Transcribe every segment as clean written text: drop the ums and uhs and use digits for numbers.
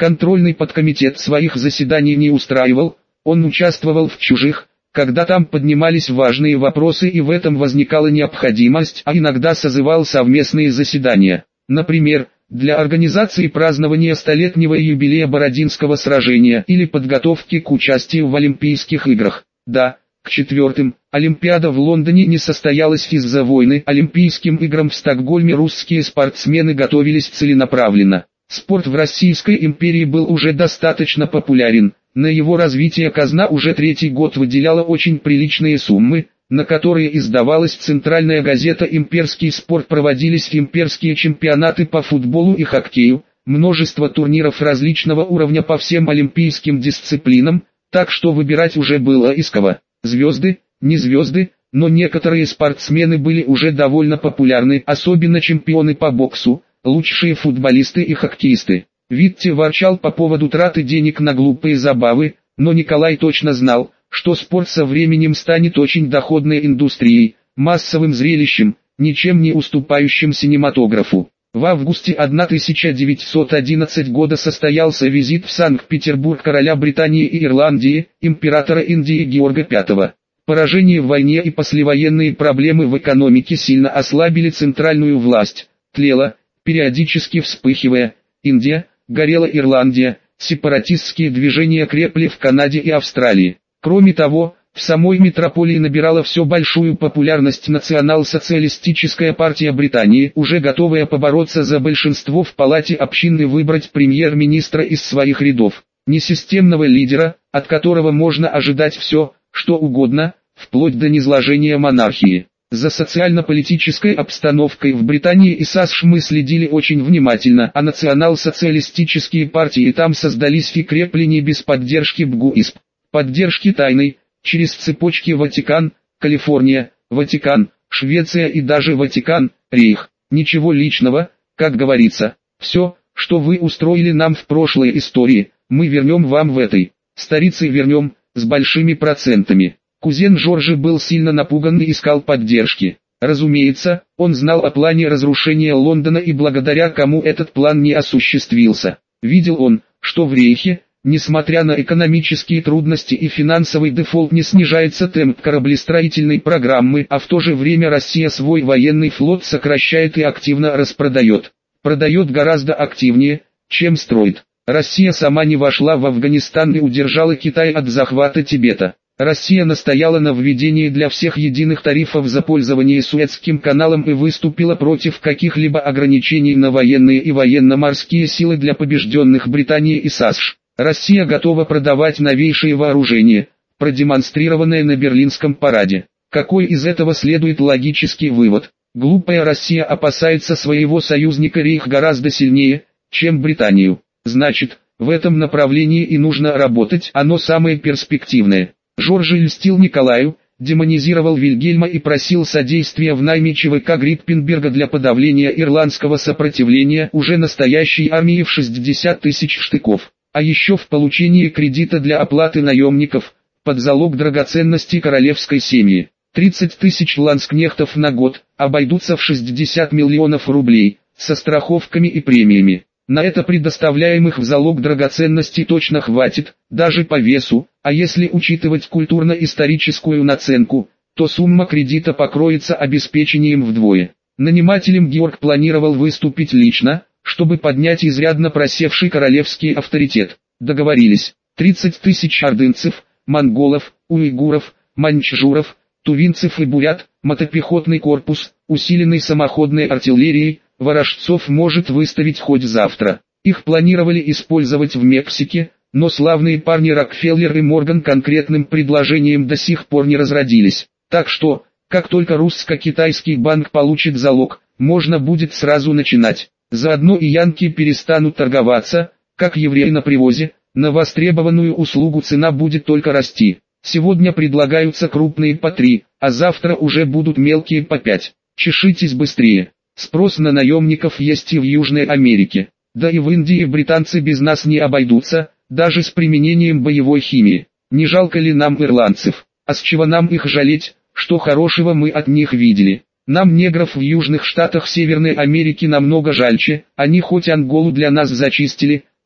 Контрольный подкомитет своих заседаний не устраивал, он участвовал в чужих, когда там поднимались важные вопросы и в этом возникала необходимость, а иногда созывал совместные заседания. Например, для организации празднования столетнего юбилея Бородинского сражения или подготовки к участию в Олимпийских играх. Да, к четвертым, Олимпиада в Лондоне не состоялась из-за войны, Олимпийским играм в Стокгольме русские спортсмены готовились целенаправленно. Спорт в Российской империи был уже достаточно популярен, на его развитие казна уже третий год выделяла очень приличные суммы, на которые издавалась центральная газета «Имперский спорт», проводились имперские чемпионаты по футболу и хоккею, множество турниров различного уровня по всем олимпийским дисциплинам, так что выбирать уже было из кого. Звезды, не звезды, но некоторые спортсмены были уже довольно популярны, особенно чемпионы по боксу, лучшие футболисты и хоккеисты. Витте ворчал по поводу траты денег на глупые забавы, но Николай точно знал, что спорт со временем станет очень доходной индустрией, массовым зрелищем, ничем не уступающим кинематографу. В августе 1911 года состоялся визит в Санкт-Петербург короля Британии и Ирландии, императора Индии Георга V. Поражение в войне и послевоенные проблемы в экономике сильно ослабили центральную власть, тлела, периодически вспыхивая, Индия, горела Ирландия, сепаратистские движения крепли в Канаде и Австралии. Кроме того, в самой метрополии набирала все большую популярность национал-социалистическая партия Британии, уже готовая побороться за большинство в палате общин и выбрать премьер-министра из своих рядов. Несистемного лидера, от которого можно ожидать все, что угодно, вплоть до низложения монархии. За социально-политической обстановкой в Британии и САСШ мы следили очень внимательно, а национал-социалистические партии там создались и крепли не без поддержки БГУИСП. Поддержки тайной, через цепочки Ватикан, Калифорния, Ватикан, Швеция и даже Ватикан, Рейх. Ничего личного, как говорится. Все, что вы устроили нам в прошлой истории, мы вернем вам в этой. Старицы вернем, с большими процентами. Кузен Жоржи был сильно напуган и искал поддержки. Разумеется, он знал о плане разрушения Лондона и благодаря кому этот план не осуществился. Видел он, что в Рейхе, несмотря на экономические трудности и финансовый дефолт, не снижается темп кораблестроительной программы, а в то же время Россия свой военный флот сокращает и активно распродает. Продает гораздо активнее, чем строит. Россия сама не вошла в Афганистан и удержала Китай от захвата Тибета. Россия настояла на введении для всех единых тарифов за пользование Суэцким каналом и выступила против каких-либо ограничений на военные и военно-морские силы для побежденных Британии и САСШ. Россия готова продавать новейшие вооружения, продемонстрированное на Берлинском параде. Какой из этого следует логический вывод? Глупая Россия опасается своего союзника Рейх гораздо сильнее, чем Британию. Значит, в этом направлении и нужно работать, оно самое перспективное. Жоржи льстил Николаю, демонизировал Вильгельма и просил содействия в найме ЧВК Гриппенберга для подавления ирландского сопротивления уже настоящей армии в 60 тысяч штыков, а еще в получении кредита для оплаты наемников, под залог драгоценностей королевской семьи. 30 тысяч ланскнехтов на год, обойдутся в 60 миллионов рублей, со страховками и премиями. На это предоставляемых в залог драгоценностей точно хватит, даже по весу, а если учитывать культурно-историческую наценку, то сумма кредита покроется обеспечением вдвое. Нанимателем Георг планировал выступить лично, чтобы поднять изрядно просевший королевский авторитет. Договорились. 30 тысяч ордынцев, монголов, уйгуров, маньчжуров, тувинцев и бурят, мотопехотный корпус, усиленный самоходной артиллерией, Ворожцов может выставить хоть завтра. Их планировали использовать в Мексике, но славные парни Рокфеллер и Морган конкретным предложением до сих пор не разродились. Так что, как только русско-китайский банк получит залог, можно будет сразу начинать. Заодно и янки перестанут торговаться, как евреи на привозе, на востребованную услугу цена будет только расти. Сегодня предлагаются крупные по 3, а завтра уже будут мелкие по 5. Чешитесь быстрее. Спрос на наемников есть и в Южной Америке. Да и в Индии британцы без нас не обойдутся, даже с применением боевой химии. Не жалко ли нам ирландцев? А с чего нам их жалеть, что хорошего мы от них видели? Нам негров в Южных Штатах Северной Америки намного жальче, они хоть Анголу для нас зачистили,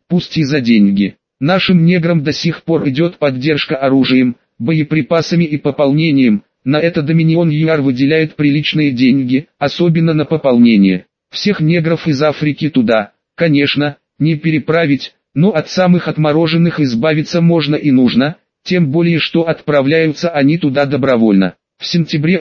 пусть и за деньги. Нашим неграм до сих пор идет поддержка оружием, боеприпасами и пополнением. На это Доминион ЮАР выделяет приличные деньги, особенно на пополнение. Всех негров из Африки туда, конечно, не переправить, но от самых отмороженных избавиться можно и нужно, тем более что отправляются они туда добровольно. В сентябре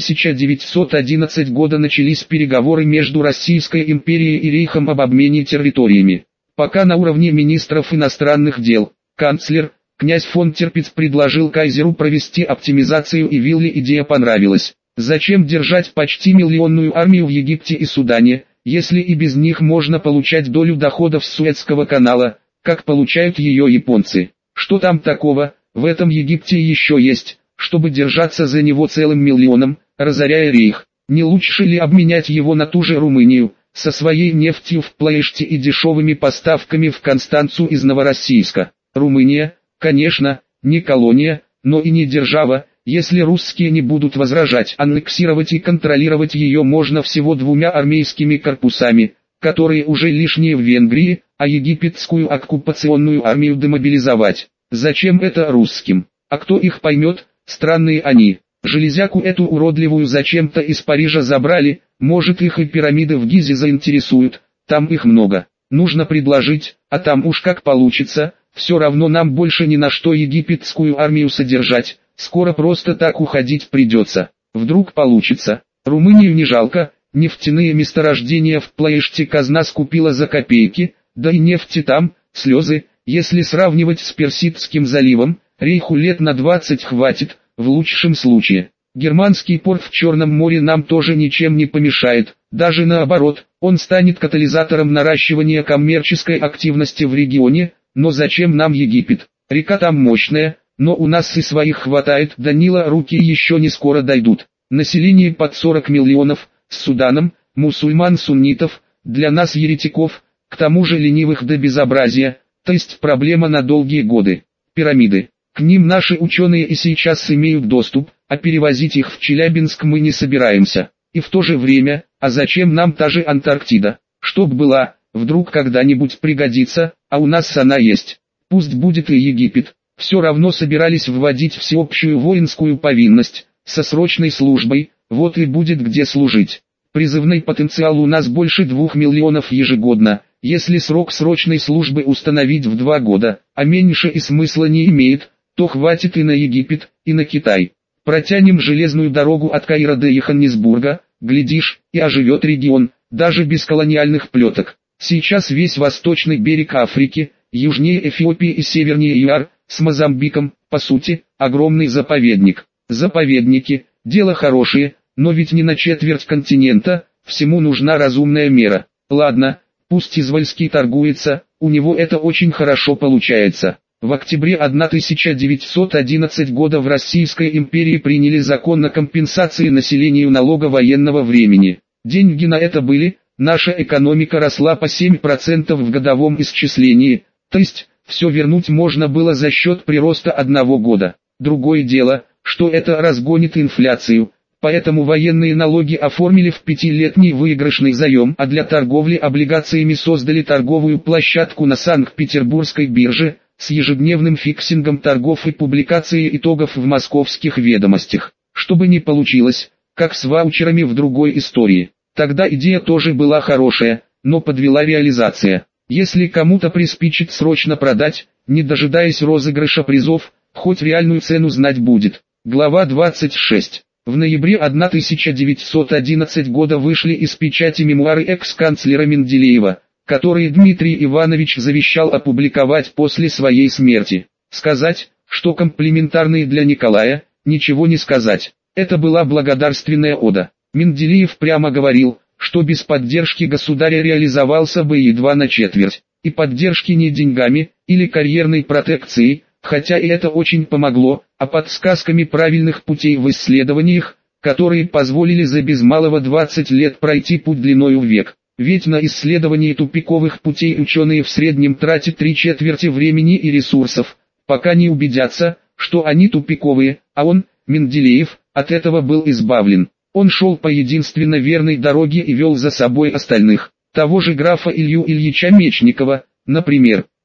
1911 года начались переговоры между Российской империей и Рейхом об обмене территориями. Пока на уровне министров иностранных дел, канцлер, князь фон Тирпиц предложил кайзеру провести оптимизацию, и Вилле идея понравилась. Зачем держать почти миллионную армию в Египте и Судане, если и без них можно получать долю доходов с Суэцкого канала, как получают ее японцы? Что там такого, в этом Египте еще есть, чтобы держаться за него целым миллионом, разоряя Рейх? Не лучше ли обменять его на ту же Румынию, со своей нефтью в Плоеште и дешевыми поставками в Констанцу из Новороссийска? Румыния, конечно, не колония, но и не держава. Если русские не будут возражать, аннексировать и контролировать ее можно всего 2 армейскими корпусами, которые уже лишние в Венгрии, а египетскую оккупационную армию демобилизовать. Зачем это русским? А кто их поймет? Странные они. Железяку эту уродливую зачем-то из Парижа забрали, может их и пирамиды в Гизе заинтересуют, там их много. Нужно предложить, а там уж как получится, все равно нам больше ни на что египетскую армию содержать, скоро просто так уходить придется. Вдруг получится. Румынию не жалко, нефтяные месторождения в Плоеште казна скупила за копейки, да и нефти там, слезы, если сравнивать с Персидским заливом, Рейху лет на 20 хватит, в лучшем случае. Германский порт в Черном море нам тоже ничем не помешает, даже наоборот, он станет катализатором наращивания коммерческой активности в регионе, но зачем нам Египет? Река там мощная, но у нас и своих хватает, до Нила руки еще не скоро дойдут. Население под 40 миллионов, с Суданом, мусульман-суннитов, для нас еретиков, к тому же ленивых до безобразия, то есть проблема на долгие годы. Пирамиды. К ним наши ученые и сейчас имеют доступ, а перевозить их в Челябинск мы не собираемся. И в то же время, а зачем нам та же Антарктида? Чтоб была, вдруг когда-нибудь пригодится, а у нас она есть. Пусть будет и Египет. Все равно собирались вводить всеобщую воинскую повинность, со срочной службой, вот и будет где служить. Призывный потенциал у нас больше 2 миллионов ежегодно, если срок срочной службы установить в 2 года, а меньше и смысла не имеет, то хватит и на Египет, и на Китай. Протянем железную дорогу от Каира до Йоханнесбурга, глядишь, и оживет регион, даже без колониальных плеток. Сейчас весь восточный берег Африки, южнее Эфиопии и севернее ЮАР, с Мозамбиком, по сути, огромный заповедник. Заповедники, дело хорошее, но ведь не на четверть континента, всему нужна разумная мера. Ладно, пусть Извольский торгуется, у него это очень хорошо получается. В октябре 1911 года в Российской империи приняли закон о компенсации населению налога военного времени. Деньги на это были, наша экономика росла по 7% в годовом исчислении, то есть, все вернуть можно было за счет прироста 1 года. Другое дело, что это разгонит инфляцию, поэтому военные налоги оформили в 5-летний выигрышный заем, а для торговли облигациями создали торговую площадку на Санкт-Петербургской бирже, с ежедневным фиксингом торгов и публикацией итогов в московских ведомостях. Чтобы не получилось, как с ваучерами в другой истории. Тогда идея тоже была хорошая, но подвела реализация. Если кому-то приспичит срочно продать, не дожидаясь розыгрыша призов, хоть реальную цену знать будет. Глава 26. В ноябре 1911 года вышли из печати мемуары экс-канцлера Менделеева, которые Дмитрий Иванович завещал опубликовать после своей смерти. Сказать, что комплиментарные для Николая, ничего не сказать. Это была благодарственная ода. Менделеев прямо говорил, что без поддержки государя реализовался бы едва на четверть. И поддержки не деньгами, или карьерной протекцией, хотя и это очень помогло, а подсказками правильных путей в исследованиях, которые позволили за без малого 20 лет пройти путь длиною в век. Ведь на исследование тупиковых путей ученые в среднем тратят 3/4 времени и ресурсов, пока не убедятся, что они тупиковые, а он, Менделеев, от этого был избавлен. Он шел по единственно верной дороге и вел за собой остальных. Того же графа Илью Ильича Мечникова, например.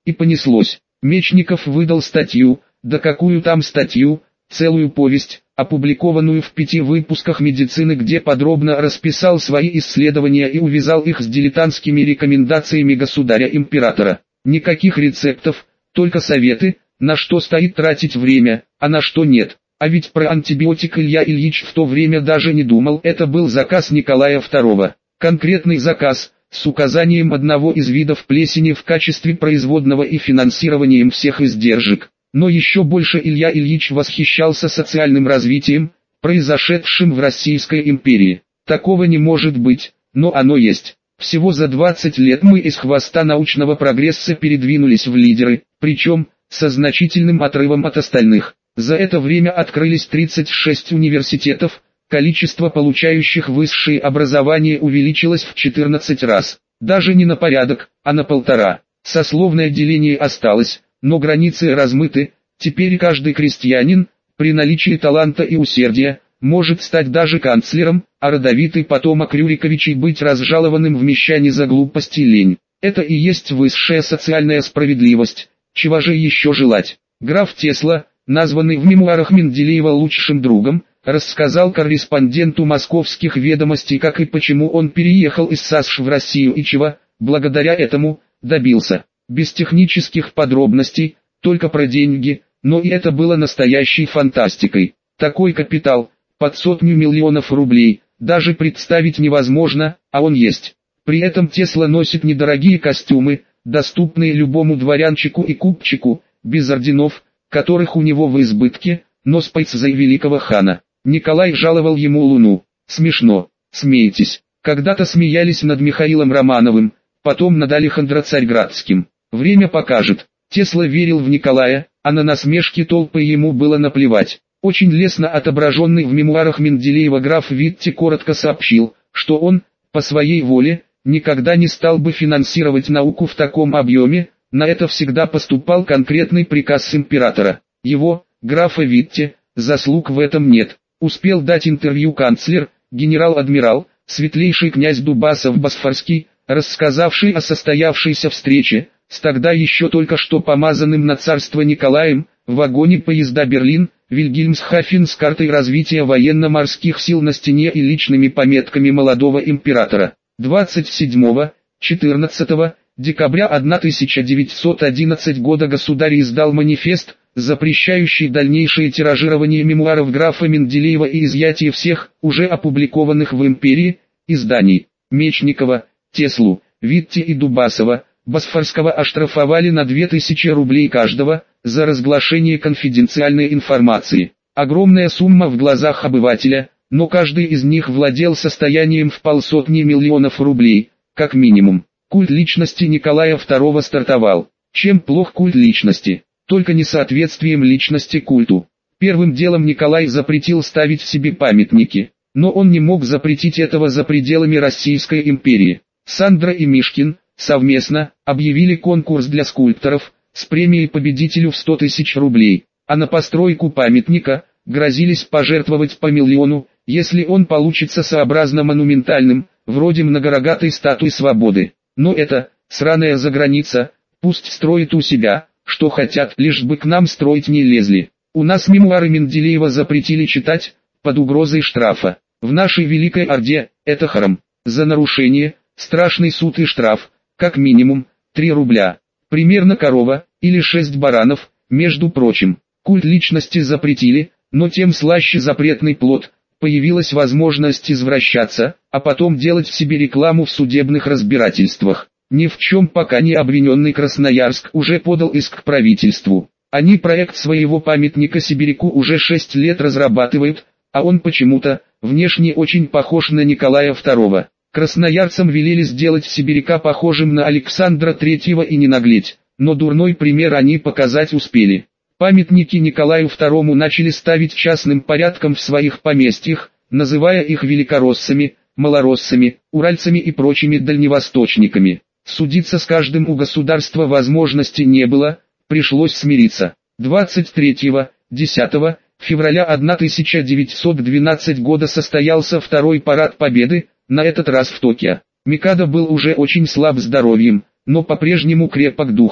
И понеслось. Мечников выдал статью, да какую там статью, целую повесть, опубликованную в 5 выпусках медицины, где подробно расписал свои исследования и увязал их с дилетантскими рекомендациями государя-императора. Никаких рецептов, только советы, на что стоит тратить время, а на что нет. А ведь про антибиотик Илья Ильич в то время даже не думал, это был заказ Николая II. Конкретный заказ, с указанием одного из видов плесени в качестве производного и финансированием всех издержек. Но еще больше Илья Ильич восхищался социальным развитием, произошедшим в Российской империи. Такого не может быть, но оно есть. Всего за 20 лет мы из хвоста научного прогресса передвинулись в лидеры, причем, со значительным отрывом от остальных. За это время открылись 36 университетов, количество получающих высшее образование увеличилось в 14 раз. Даже не на порядок, а на 1,5. Сословное деление осталось, но границы размыты. Теперь каждый крестьянин, при наличии таланта и усердия, может стать даже канцлером, а родовитый потомок Рюриковичей быть разжалованным в мещане за глупость и лень. Это и есть высшая социальная справедливость. Чего же еще желать? Граф Тесла, названный в мемуарах Менделеева лучшим другом, рассказал корреспонденту московских ведомостей, как и почему он переехал из САСШ в Россию и чего, благодаря этому, добился. Без технических подробностей, только про деньги, но и это было настоящей фантастикой. Такой капитал, под 100 миллионов рублей, даже представить невозможно, а он есть. При этом Тесла носит недорогие костюмы, доступные любому дворянчику и купчику, без орденов, которых у него в избытке, но спец за великого хана. Николай жаловал ему Луну. Смешно, смеетесь. Когда-то смеялись над Михаилом Романовым, потом над Александром Царьградским. Время покажет. Тесла верил в Николая, а на насмешки толпы ему было наплевать. Очень лестно отображенный в мемуарах Менделеева граф Витте коротко сообщил, что он, по своей воле, никогда не стал бы финансировать науку в таком объеме, на это всегда поступал конкретный приказ императора. Его, графа Витте, заслуг в этом нет. Успел дать интервью канцлер, генерал-адмирал, светлейший князь Дубасов-Босфорский, рассказавший о состоявшейся встрече, с тогда еще только что помазанным на царство Николаем, в вагоне поезда Берлин, Вильгельмсхафен с картой развития военно-морских сил на стене и личными пометками молодого императора. 27-14 декабря 1911 года государь издал манифест, запрещающий дальнейшее тиражирование мемуаров графа Менделеева и изъятие всех, уже опубликованных в империи, изданий. Мечникова, Теслу, Витте и Дубасова, Босфорского оштрафовали на 2000 рублей каждого, за разглашение конфиденциальной информации. Огромная сумма в глазах обывателя, но каждый из них владел состоянием в 500 миллионов рублей, как минимум. Культ личности Николая II стартовал. Чем плох культ личности? Только несоответствием личности культу. Первым делом Николай запретил ставить себе памятники, но он не мог запретить этого за пределами Российской империи. Сандра и Мишкин, совместно, объявили конкурс для скульпторов, с премией победителю в 100 тысяч рублей, а на постройку памятника, грозились пожертвовать по миллиону, если он получится сообразно монументальным, вроде многорогатой статуи свободы. Но это, сраная заграница, пусть строят у себя, что хотят, лишь бы к нам строить не лезли. У нас мемуары Менделеева запретили читать, под угрозой штрафа. В нашей Великой Орде, это харам. За нарушение, страшный суд и штраф, как минимум, 3 рубля. Примерно корова, или 6 баранов, между прочим. Культ личности запретили, но тем слаще запретный плод. Появилась возможность извращаться, а потом делать себе рекламу в судебных разбирательствах. Ни в чем пока не обвиненный Красноярск уже подал иск к правительству. Они проект своего памятника Сибиряку уже 6 лет разрабатывают, а он почему-то, внешне очень похож на Николая II. Красноярцам велели сделать Сибиряка похожим на Александра III и не наглеть, но дурной пример они показать успели. Памятники Николаю II начали ставить частным порядком в своих поместьях, называя их великороссами, малороссами, уральцами и прочими дальневосточниками. Судиться с каждым у государства возможности не было, пришлось смириться. 23-10 февраля 1912 года состоялся второй парад Победы, на этот раз в Токио. Микадо был уже очень слаб здоровьем, но по-прежнему крепок духом.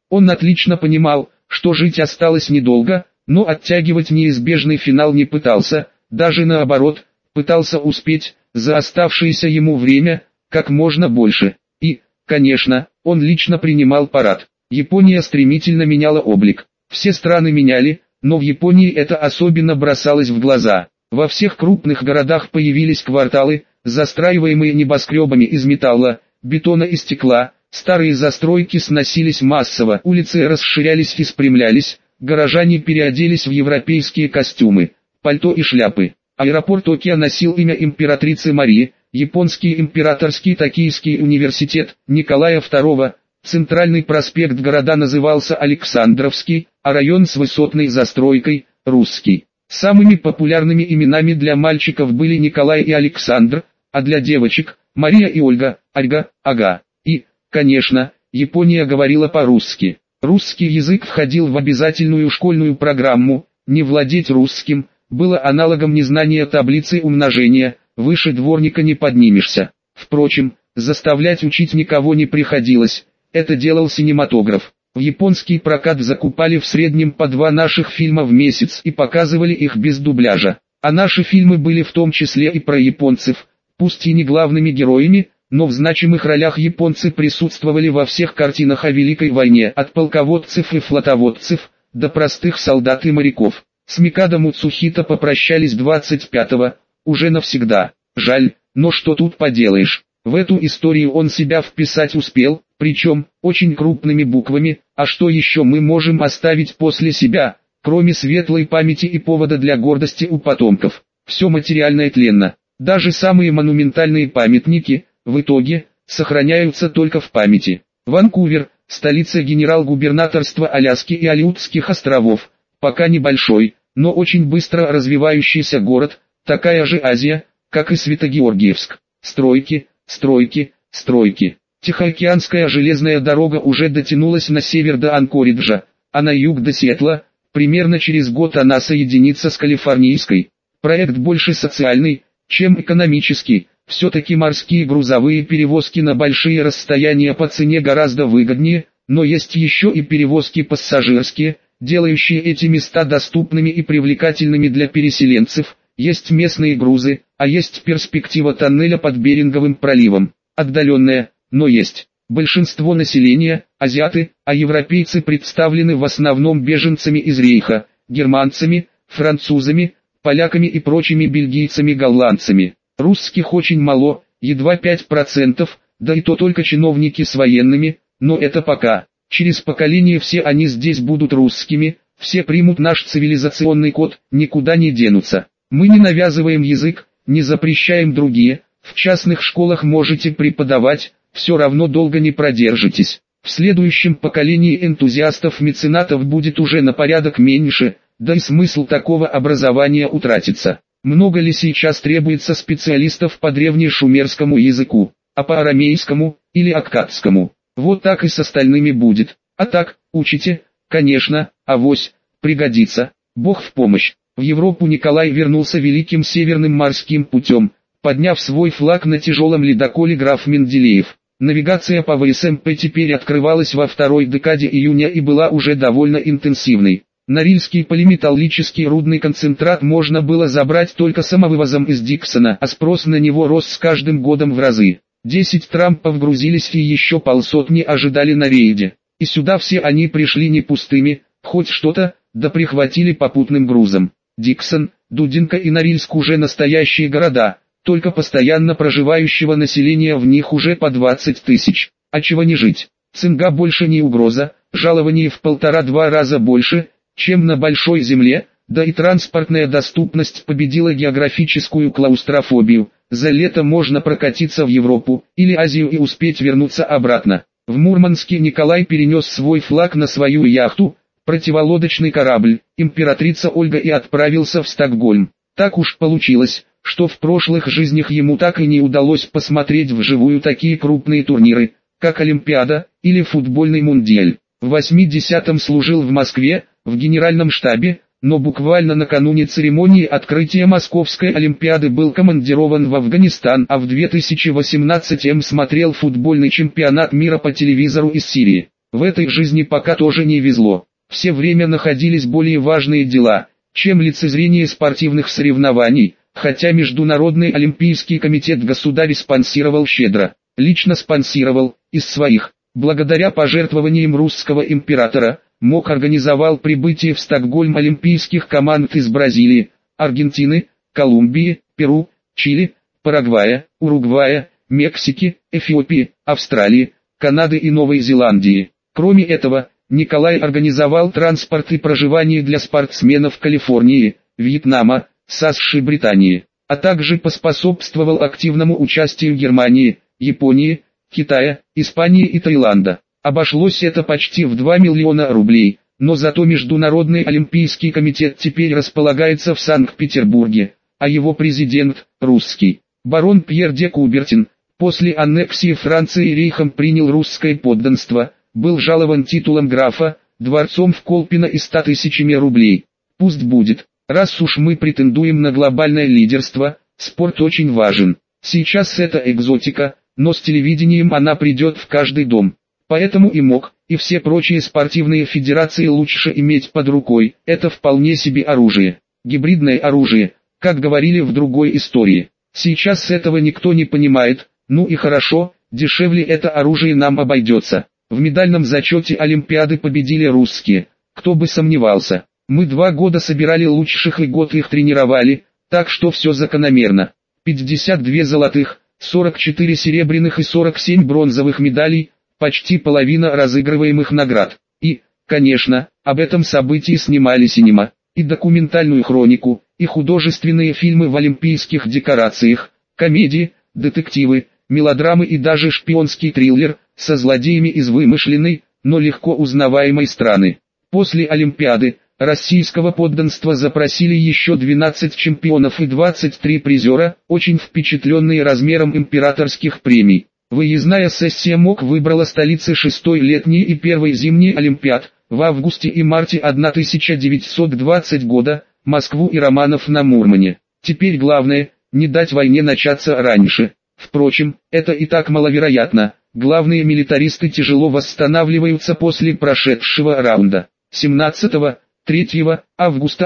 Он отлично понимал, что жить осталось недолго, но оттягивать неизбежный финал не пытался, даже наоборот, пытался успеть, за оставшееся ему время, как можно больше. И, конечно, он лично принимал парад. Япония стремительно меняла облик. Все страны меняли, но в Японии это особенно бросалось в глаза. Во всех крупных городах появились кварталы, застраиваемые небоскребами из металла, бетона и стекла, старые застройки сносились массово, улицы расширялись и спрямлялись, горожане переоделись в европейские костюмы, пальто и шляпы. Аэропорт Токио носил имя императрицы Марии, японский императорский Токийский университет Николая II, центральный проспект города назывался Александровский, а район с высотной застройкой – Русский. Самыми популярными именами для мальчиков были Николай и Александр, а для девочек – Мария и Ольга, Ольга, Ага. И, конечно, Япония говорила по-русски. Русский язык входил в обязательную школьную программу, не владеть русским было аналогом незнания таблицы умножения, выше дворника не поднимешься. Впрочем, заставлять учить никого не приходилось, это делал кинематограф. В японский прокат закупали в среднем по 2 наших фильма в месяц и показывали их без дубляжа. А наши фильмы были в том числе и про японцев, пусть и не главными героями, но в значимых ролях японцы присутствовали во всех картинах о Великой войне, от полководцев и флотоводцев, до простых солдат и моряков. С Микадо Муцухито попрощались 25-го, уже навсегда. Жаль, но что тут поделаешь. В эту историю он себя вписать успел, причем, очень крупными буквами, а что еще мы можем оставить после себя, кроме светлой памяти и повода для гордости у потомков. Все материальное тленно. Даже самые монументальные памятники, в итоге, сохраняются только в памяти. Ванкувер, столица генерал-губернаторства Аляски и Алиутских островов, пока небольшой, но очень быстро развивающийся город, такая же Азия, как и Свято-Георгиевск. Стройки, стройки, стройки. Тихоокеанская железная дорога уже дотянулась на север до Анкориджа, а на юг до Сиэтла. Примерно через год она соединится с Калифорнийской. Проект больше социальный, чем экономический. Все-таки морские грузовые перевозки на большие расстояния по цене гораздо выгоднее, но есть еще и перевозки пассажирские, делающие эти места доступными и привлекательными для переселенцев. Есть местные грузы, а есть перспектива тоннеля под Беринговым проливом. Отдаленная, но есть. Большинство населения – азиаты, а европейцы представлены в основном беженцами из Рейха, германцами, французами, поляками и прочими бельгийцами-голландцами. Русских очень мало, едва 5%, да и то только чиновники с военными, но это пока. Через поколение все они здесь будут русскими, все примут наш цивилизационный код, никуда не денутся. Мы не навязываем язык, не запрещаем другие, в частных школах можете преподавать, все равно долго не продержитесь. В следующем поколении энтузиастов-меценатов будет уже на порядок меньше, да и смысл такого образования утратится. Много ли сейчас требуется специалистов по древнешумерскому языку, а по арамейскому, или аккадскому? Вот так и с остальными будет. А так, учите, конечно, авось, пригодится, Бог в помощь. В Европу Николай вернулся великим северным морским путем, подняв свой флаг на тяжелом ледоколе «Граф Менделеев». Навигация по ВСМП теперь открывалась во второй декаде июня и была уже довольно интенсивной. Норильский полиметаллический рудный концентрат можно было забрать только самовывозом из Диксона, а спрос на него рос с каждым годом в разы. 10 трампов грузились и еще полсотни ожидали на рейде. И сюда все они пришли не пустыми, хоть что-то, да прихватили попутным грузом. Диксон, Дудинка и Норильск уже настоящие города, только постоянно проживающего населения в них уже по 20 тысяч. А чего не жить? Цинга больше не угроза, жалование в 1,5-2 раза больше, чем на большой земле, да и транспортная доступность победила географическую клаустрофобию. За лето можно прокатиться в Европу или Азию и успеть вернуться обратно. В Мурманске Николай перенес свой флаг на свою яхту, противолодочный корабль, императрица Ольга, и отправился в Стокгольм. Так уж получилось, что в прошлых жизнях ему так и не удалось посмотреть вживую такие крупные турниры, как Олимпиада или футбольный мундиаль. В 80-м служил в Москве, в генеральном штабе, но буквально накануне церемонии открытия Московской Олимпиады был командирован в Афганистан, а в 2018-м смотрел футбольный чемпионат мира по телевизору из Сирии. В этой жизни пока тоже не везло. Все время находились более важные дела, чем лицезрение спортивных соревнований, хотя Международный олимпийский комитет государь спонсировал щедро. Лично спонсировал, из своих, благодаря пожертвованиям русского императора, МОК организовал прибытие в Стокгольм олимпийских команд из Бразилии, Аргентины, Колумбии, Перу, Чили, Парагвая, Уругвая, Мексики, Эфиопии, Австралии, Канады и Новой Зеландии. Кроме этого, Николай организовал транспорт и проживание для спортсменов Калифорнии, Вьетнама, США, Британии, а также поспособствовал активному участию Германии, Японии, Китая, Испании и Таиланда. Обошлось это почти в 2 миллиона рублей, но зато Международный олимпийский комитет теперь располагается в Санкт-Петербурге, а его президент – русский. Барон Пьер де Кубертин, после аннексии Франции рейхом принял русское подданство, был жалован титулом графа, дворцом в Колпино и 100 тысячами рублей. Пусть будет, раз уж мы претендуем на глобальное лидерство, спорт очень важен. Сейчас это экзотика, но с телевидением она придет в каждый дом. Поэтому и МОК, и все прочие спортивные федерации лучше иметь под рукой, это вполне себе оружие. Гибридное оружие, как говорили в другой истории. Сейчас этого никто не понимает, ну и хорошо, дешевле это оружие нам обойдется. В медальном зачете Олимпиады победили русские, кто бы сомневался. Мы 2 года собирали лучших и год их тренировали, так что все закономерно. 52 золотых, 44 серебряных и 47 бронзовых медалей, почти половина разыгрываемых наград. И, конечно, об этом событии снимали синема, и документальную хронику, и художественные фильмы в олимпийских декорациях, комедии, детективы, мелодрамы и даже шпионский триллер, со злодеями из вымышленной, но легко узнаваемой страны. После Олимпиады, российского подданства запросили еще 12 чемпионов и 23 призера, очень впечатленные размером императорских премий. Выездная сессия МОК выбрала столицы 6-й летней и 1-й зимней Олимпиад, в августе и марте 1920 года, Москву и Романов на Мурмане. Теперь главное, не дать войне начаться раньше. Впрочем, это и так маловероятно, главные милитаристы тяжело восстанавливаются после прошедшего раунда. 17-3 августа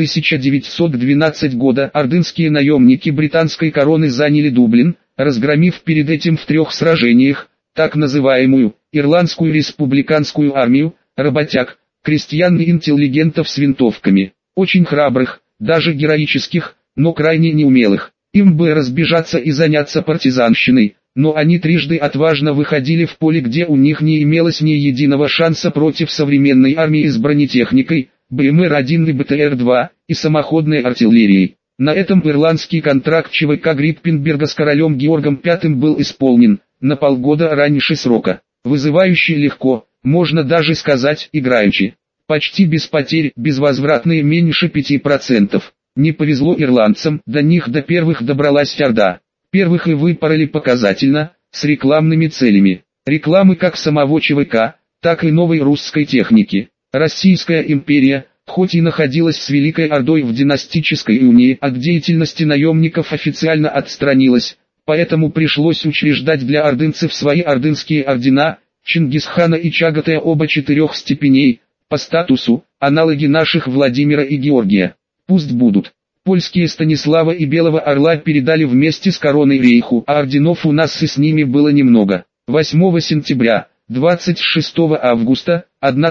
1912 года ордынские наемники британской короны заняли Дублин, разгромив перед этим в 3 сражениях, так называемую, Ирландскую республиканскую армию, работяг, крестьян и интеллигентов с винтовками, очень храбрых, даже героических, но крайне неумелых. Им бы разбежаться и заняться партизанщиной, но они трижды отважно выходили в поле, где у них не имелось ни единого шанса против современной армии с бронетехникой, БМР-1 и БТР-2, и самоходной артиллерией. На этом ирландский контракт ЧВК Гриппенберга с королем Георгом V был исполнен, на полгода раньше срока. Вызывающе легко, можно даже сказать играючи. Почти без потерь, безвозвратные меньше 5%. Не повезло ирландцам, до них до первых добралась Орда. Первых и выпороли показательно, с рекламными целями. Рекламы как самого ЧВК, так и новой русской техники. Российская империя, хоть и находилась с Великой Ордой в династической унии, от деятельности наемников официально отстранилась, поэтому пришлось учреждать для ордынцев свои ордынские ордена, Чингисхана и Чагатая оба 4 степеней, по статусу, аналоги наших Владимира и Георгия. Пусть будут. Польские Станислава и Белого Орла передали вместе с короной рейху, а орденов у нас и с ними было немного. 8 сентября, 26 августа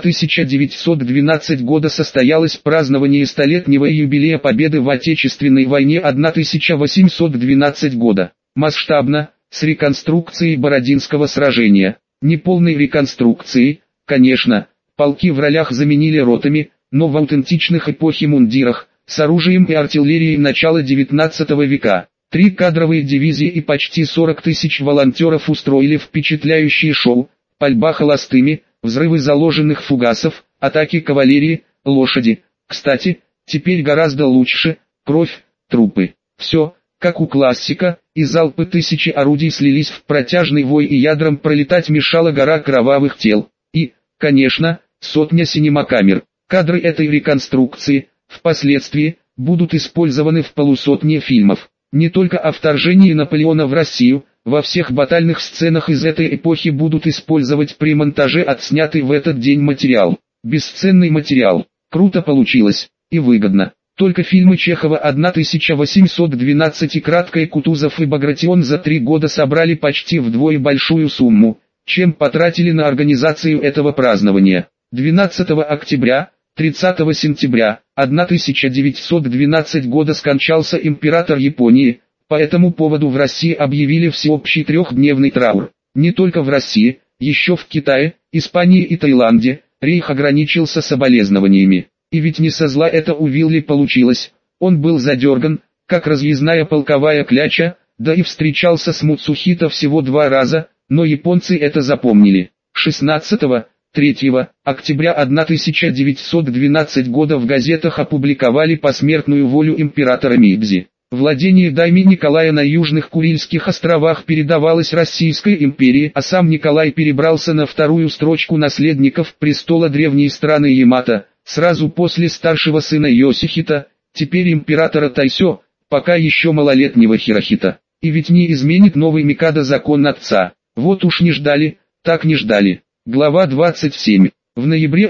1912 года состоялось празднование столетнего юбилея победы в Отечественной войне 1812 года. Масштабно, с реконструкцией Бородинского сражения. Неполной реконструкцией, конечно, полки в ролях заменили ротами, но в аутентичных эпохи мундирах, с оружием и артиллерией начала 19 века. 3 кадровые дивизии и почти 40 тысяч волонтеров устроили впечатляющее шоу, пальба холостыми, взрывы заложенных фугасов, атаки кавалерии, лошади. Кстати, теперь гораздо лучше, кровь, трупы. Все, как у классика, и залпы тысячи орудий слились в протяжный вой, и ядром пролетать мешала гора кровавых тел. И, конечно, сотня синемакамер. Кадры этой реконструкции, впоследствии, будут использованы в полусотне фильмов. Не только о вторжении Наполеона в Россию, Во всех батальных сценах из этой эпохи будут использовать при монтаже отснятый в этот день материал. Бесценный материал. Круто получилось. И выгодно. Только фильмы Чехова 1812 и Краткой Кутузов и Багратион за 3 года собрали почти вдвое большую сумму, чем потратили на организацию этого празднования. 12 октября, 30 сентября 1912 года скончался император Японии. По этому поводу в России объявили всеобщий 3-дневный траур. Не только в России, еще в Китае, Испании и Таиланде, Рейх ограничился соболезнованиями. И ведь не со зла это у Вилли получилось, он был задерган, как разъездная полковая кляча, да и встречался с Муцухито всего 2 раза, но японцы это запомнили. 3 октября 1912 года в газетах опубликовали посмертную волю императора Мидзи. Владение дайми Николая на Южных Курильских островах передавалось Российской империи, а сам Николай перебрался на 2-ю строчку наследников престола древней страны Ямато, сразу после старшего сына Йосихита, теперь императора Тайсё, пока еще малолетнего Хирохита. И ведь не изменит новый Микадо закон отца. Вот уж не ждали, так не ждали. Глава 27. В ноябре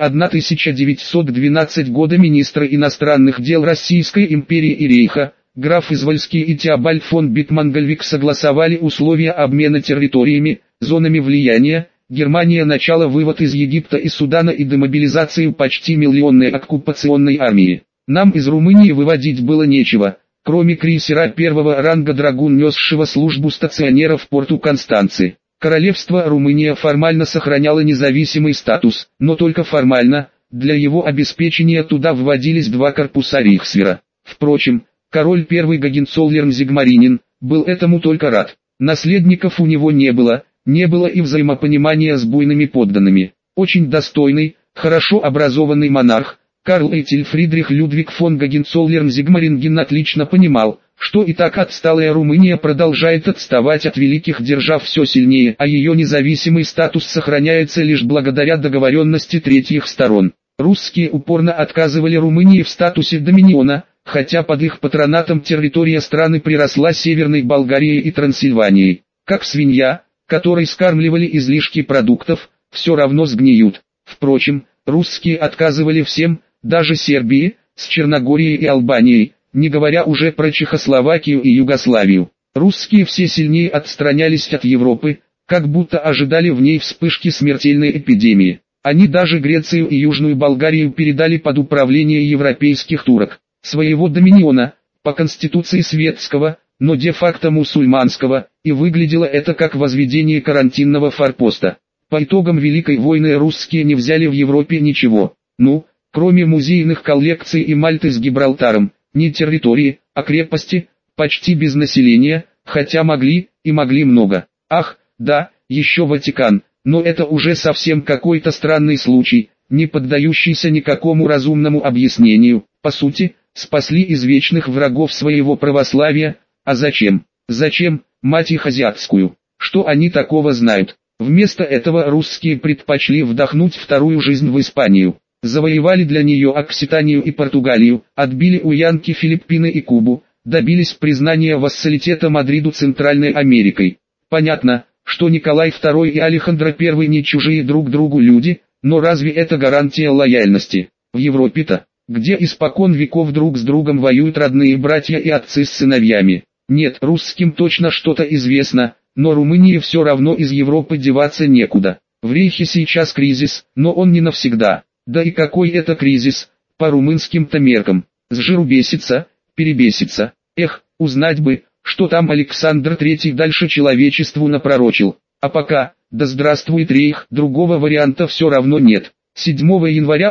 1912 года министры иностранных дел Российской империи и Рейха, граф Извольский и Теобальд фон Битмангальвик согласовали условия обмена территориями, зонами влияния. Германия начала вывод из Египта и Судана и демобилизацию почти миллионной оккупационной армии. Нам из Румынии выводить было нечего, кроме крейсера 1-го ранга «Драгун», несшего службу стационера в порту Констанции. Королевство Румыния формально сохраняло независимый статус, но только формально. Для его обеспечения туда вводились 2 корпуса Рейхсвера. Впрочем, король первый Гогенцоллерн Зигмаринин был этому только рад. Наследников у него не было и взаимопонимания с буйными подданными. Очень достойный, хорошо образованный монарх, Карл Этиль Фридрих Людвиг фон Гогенцоллерн Зигмаринген отлично понимал, что и так отсталая Румыния продолжает отставать от великих держав все сильнее, а ее независимый статус сохраняется лишь благодаря договоренности третьих сторон. Русские упорно отказывали Румынии в статусе доминиона, хотя под их патронатом территория страны приросла Северной Болгарией и Трансильванией. Как свинья, которой скармливали излишки продуктов, все равно сгниют. Впрочем, русские отказывали всем, даже Сербии, с Черногорией и Албанией, не говоря уже про Чехословакию и Югославию. Русские все сильнее отстранялись от Европы, как будто ожидали в ней вспышки смертельной эпидемии. Они даже Грецию и Южную Болгарию передали под управление европейских турок, своего доминиона, по конституции светского, но де-факто мусульманского, и выглядело это как возведение карантинного форпоста. По итогам Великой войны русские не взяли в Европе ничего, кроме музейных коллекций и Мальты с Гибралтаром, не территории, а крепости, почти без населения, хотя могли много. Ах, да, еще Ватикан, но это уже совсем какой-то странный случай, не поддающийся никакому разумному объяснению. По сути, спасли извечных врагов своего православия, а зачем? Зачем, мать их азиатскую? Что они такого знают? Вместо этого русские предпочли вдохнуть вторую жизнь в Испанию. Завоевали для нее Окситанию и Португалию, отбили у Янки Филиппины и Кубу, добились признания вассалитета Мадриду Центральной Америкой. Понятно, что Николай II и Алехандро I не чужие друг другу люди, но разве это гарантия лояльности? В Европе-то, где испокон веков друг с другом воюют родные братья и отцы с сыновьями. Нет, русским точно что-то известно, но Румынии все равно из Европы деваться некуда. В Рейхе сейчас кризис, но он не навсегда. Да и какой это кризис, по румынским-то меркам, с жиру бесится, перебесится. Эх, узнать бы, что там Александр III дальше человечеству напророчил. А пока, да здравствует Рейх, другого варианта все равно нет. 7 января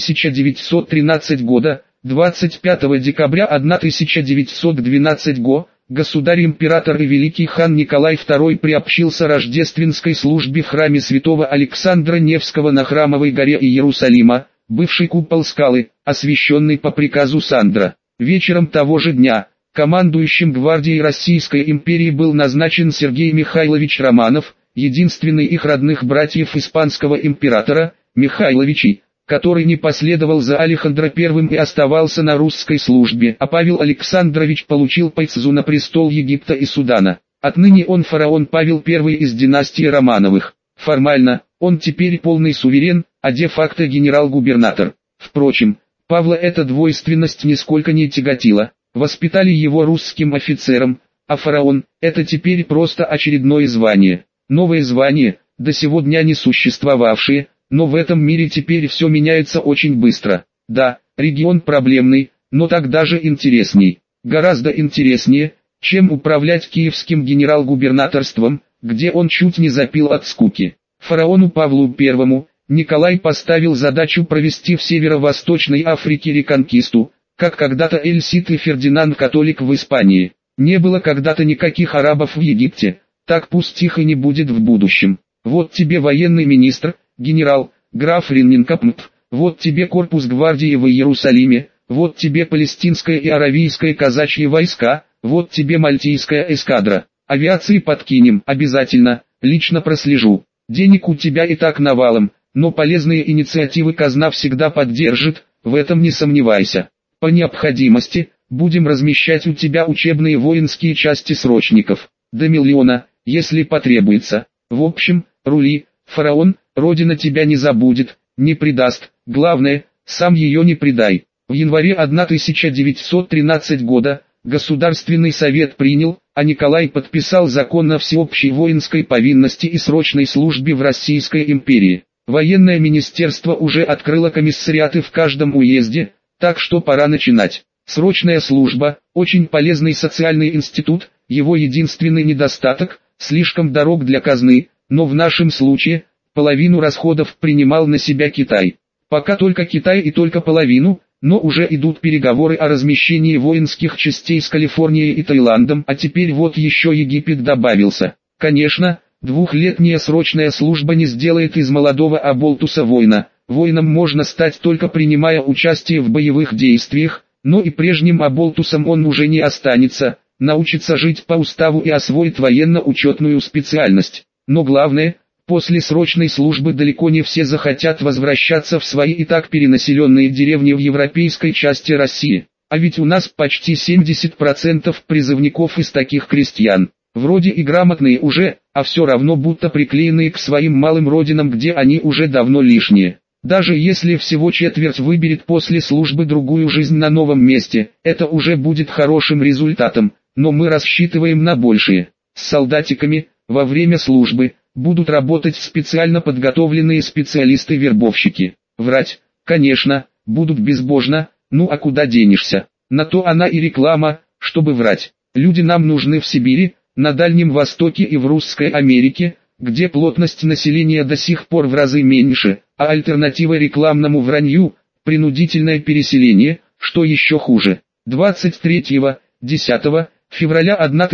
1913 года, 25 декабря 1912 года, государь-император и великий хан Николай II приобщился рождественской службе в храме святого Александра Невского на Храмовой горе Иерусалима, бывший купол скалы, освященный по приказу Сандра. Вечером того же дня, командующим гвардией Российской империи был назначен Сергей Михайлович Романов, единственный их родных братьев испанского императора, Михайловичей, который не последовал за Алехандро I и оставался на русской службе, а Павел Александрович получил пайцзу на престол Египта и Судана. Отныне он фараон Павел I из династии Романовых. Формально, он теперь полный суверен, а де-факто генерал-губернатор. Впрочем, Павла эта двойственность нисколько не тяготила. Воспитали его русским офицером, а фараон – это теперь просто очередное звание. Новое звание, до сего дня не существовавшее, но в этом мире теперь все меняется очень быстро. Да, регион проблемный, но так даже интересней. Гораздо интереснее, чем управлять киевским генерал-губернаторством, где он чуть не запил от скуки. Фараону Павлу I Николай поставил задачу провести в северо-восточной Африке реконкисту, как когда-то Эль-Сид и Фердинанд Католик в Испании. Не было когда-то никаких арабов в Египте, так пусть их и не будет в будущем. Вот тебе военный министр, генерал, граф Реннинкапмп, вот тебе корпус гвардии в Иерусалиме, вот тебе палестинское и аравийское казачьи войска, вот тебе мальтийская эскадра. Авиации подкинем, обязательно, лично прослежу. Денег у тебя и так навалом, но полезные инициативы казна всегда поддержит, в этом не сомневайся. По необходимости, будем размещать у тебя учебные воинские части срочников, до 1 миллиона, если потребуется. В общем, рули, фараон, родина тебя не забудет, не предаст, главное, сам ее не предай. В январе 1913 года, Государственный совет принял, а Николай подписал закон о всеобщей воинской повинности и срочной службе в Российской империи. Военное министерство уже открыло комиссариаты в каждом уезде, так что пора начинать. Срочная служба – очень полезный социальный институт, его единственный недостаток – слишком дорог для казны, но в нашем случае, половину расходов принимал на себя Китай. Пока только Китай и только половину, но уже идут переговоры о размещении воинских частей с Калифорнией и Таиландом, а теперь вот еще Египет добавился. Конечно, двухлетняя срочная служба не сделает из молодого оболтуса воина. Воином можно стать только принимая участие в боевых действиях, но и прежним оболтусом он уже не останется, научится жить по уставу и освоит военно-учетную специальность. Но главное, после срочной службы далеко не все захотят возвращаться в свои и так перенаселенные деревни в европейской части России. А ведь у нас почти 70% призывников из таких крестьян. Вроде и грамотные уже, а все равно будто приклеенные к своим малым родинам, где они уже давно лишние. Даже если всего четверть выберет после службы другую жизнь на новом месте, это уже будет хорошим результатом, но мы рассчитываем на большее. С солдатиками, во время службы, будут работать специально подготовленные специалисты-вербовщики. Врать, конечно, будут безбожно, ну а куда денешься? На то она и реклама, чтобы врать. Люди нам нужны в Сибири, на Дальнем Востоке и в Русской Америке, где плотность населения до сих пор в разы меньше, а альтернатива рекламному вранью – принудительное переселение, что еще хуже. 23-10 февраля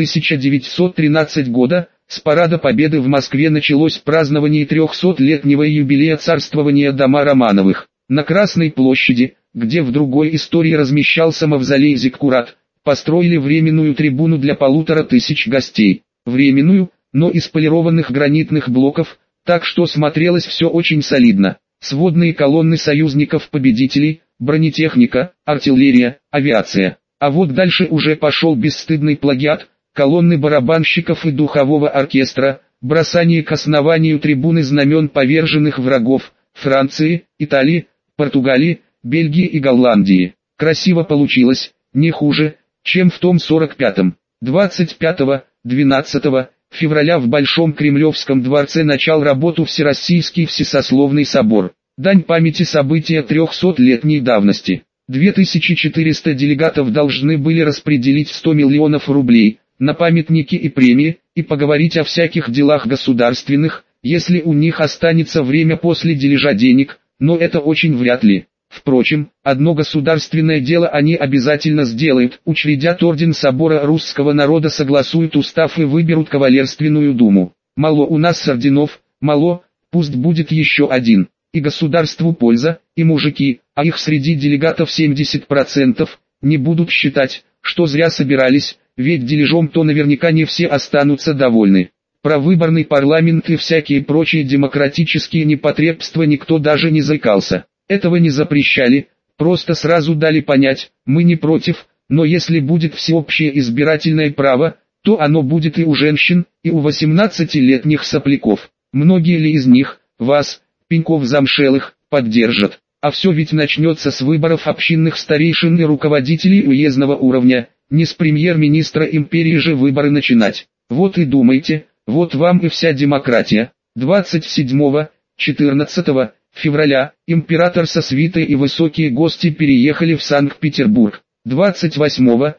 1913 года с парада Победы в Москве началось празднование 300-летнего юбилея царствования дома Романовых. На Красной площади, где в другой истории размещался мавзолей Зиккурат, построили временную трибуну для 1500 гостей. Временную, но из полированных гранитных блоков, так что смотрелось все очень солидно. Сводные колонны союзников-победителей, бронетехника, артиллерия, авиация. А вот дальше уже пошел бесстыдный плагиат, колонны барабанщиков и духового оркестра, бросание к основанию трибуны знамен поверженных врагов, Франции, Италии, Португалии, Бельгии и Голландии. Красиво получилось, не хуже, чем в том 45-м. 25-12 февраля в Большом Кремлевском дворце начал работу Всероссийский Всесословный собор. Дань памяти события 300-летней давности. 2400 делегатов должны были распределить 100 миллионов рублей на памятники и премии, и поговорить о всяких делах государственных, если у них останется время после дележа денег, но это очень вряд ли. Впрочем, одно государственное дело они обязательно сделают, учредят орден собора русского народа, согласуют устав и выберут кавалерственную думу. Мало у нас орденов, мало, пусть будет еще один. И государству польза, и мужики, а их среди делегатов 70%, не будут считать, что зря собирались, ведь дележом-то наверняка не все останутся довольны. Про выборный парламент и всякие прочие демократические непотребства никто даже не заикался. Этого не запрещали, просто сразу дали понять, мы не против, но если будет всеобщее избирательное право, то оно будет и у женщин, и у 18-летних сопляков. Многие ли из них, вас, пеньков замшелых, поддержат? А все ведь начнется с выборов общинных старейшин и руководителей уездного уровня, не с премьер-министра империи же выборы начинать. Вот и думайте, вот вам и вся демократия. 27-14 февраля император со свитой и высокие гости переехали в Санкт-Петербург. 28-15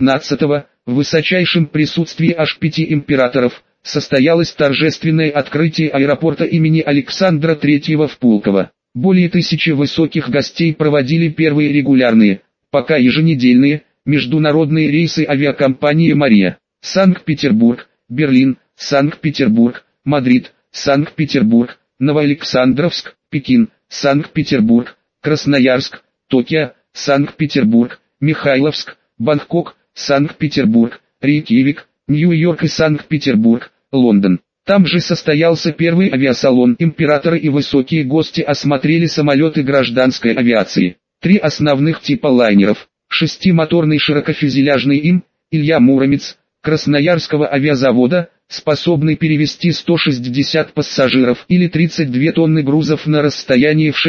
в высочайшем присутствии аж 5 императоров состоялось торжественное открытие аэропорта имени Александра III в Пулково. Более 1000 высоких гостей проводили первые регулярные, пока еженедельные, международные рейсы авиакомпании «Мария». Санкт-Петербург, Берлин, Санкт-Петербург, Мадрид, Санкт-Петербург, Новоалександровск, Пекин, Санкт-Петербург, Красноярск, Токио, Санкт-Петербург, Михайловск, Бангкок, Санкт-Петербург, Рейкьявик, Нью-Йорк и Санкт-Петербург, Лондон. Там же состоялся первый авиасалон. Императоры и высокие гости осмотрели самолеты гражданской авиации. 3 основных типа лайнеров. 6-моторный широкофюзеляжный им, Илья Муромец, Красноярского авиазавода, способный перевести 160 пассажиров или 32 тонны грузов на расстоянии в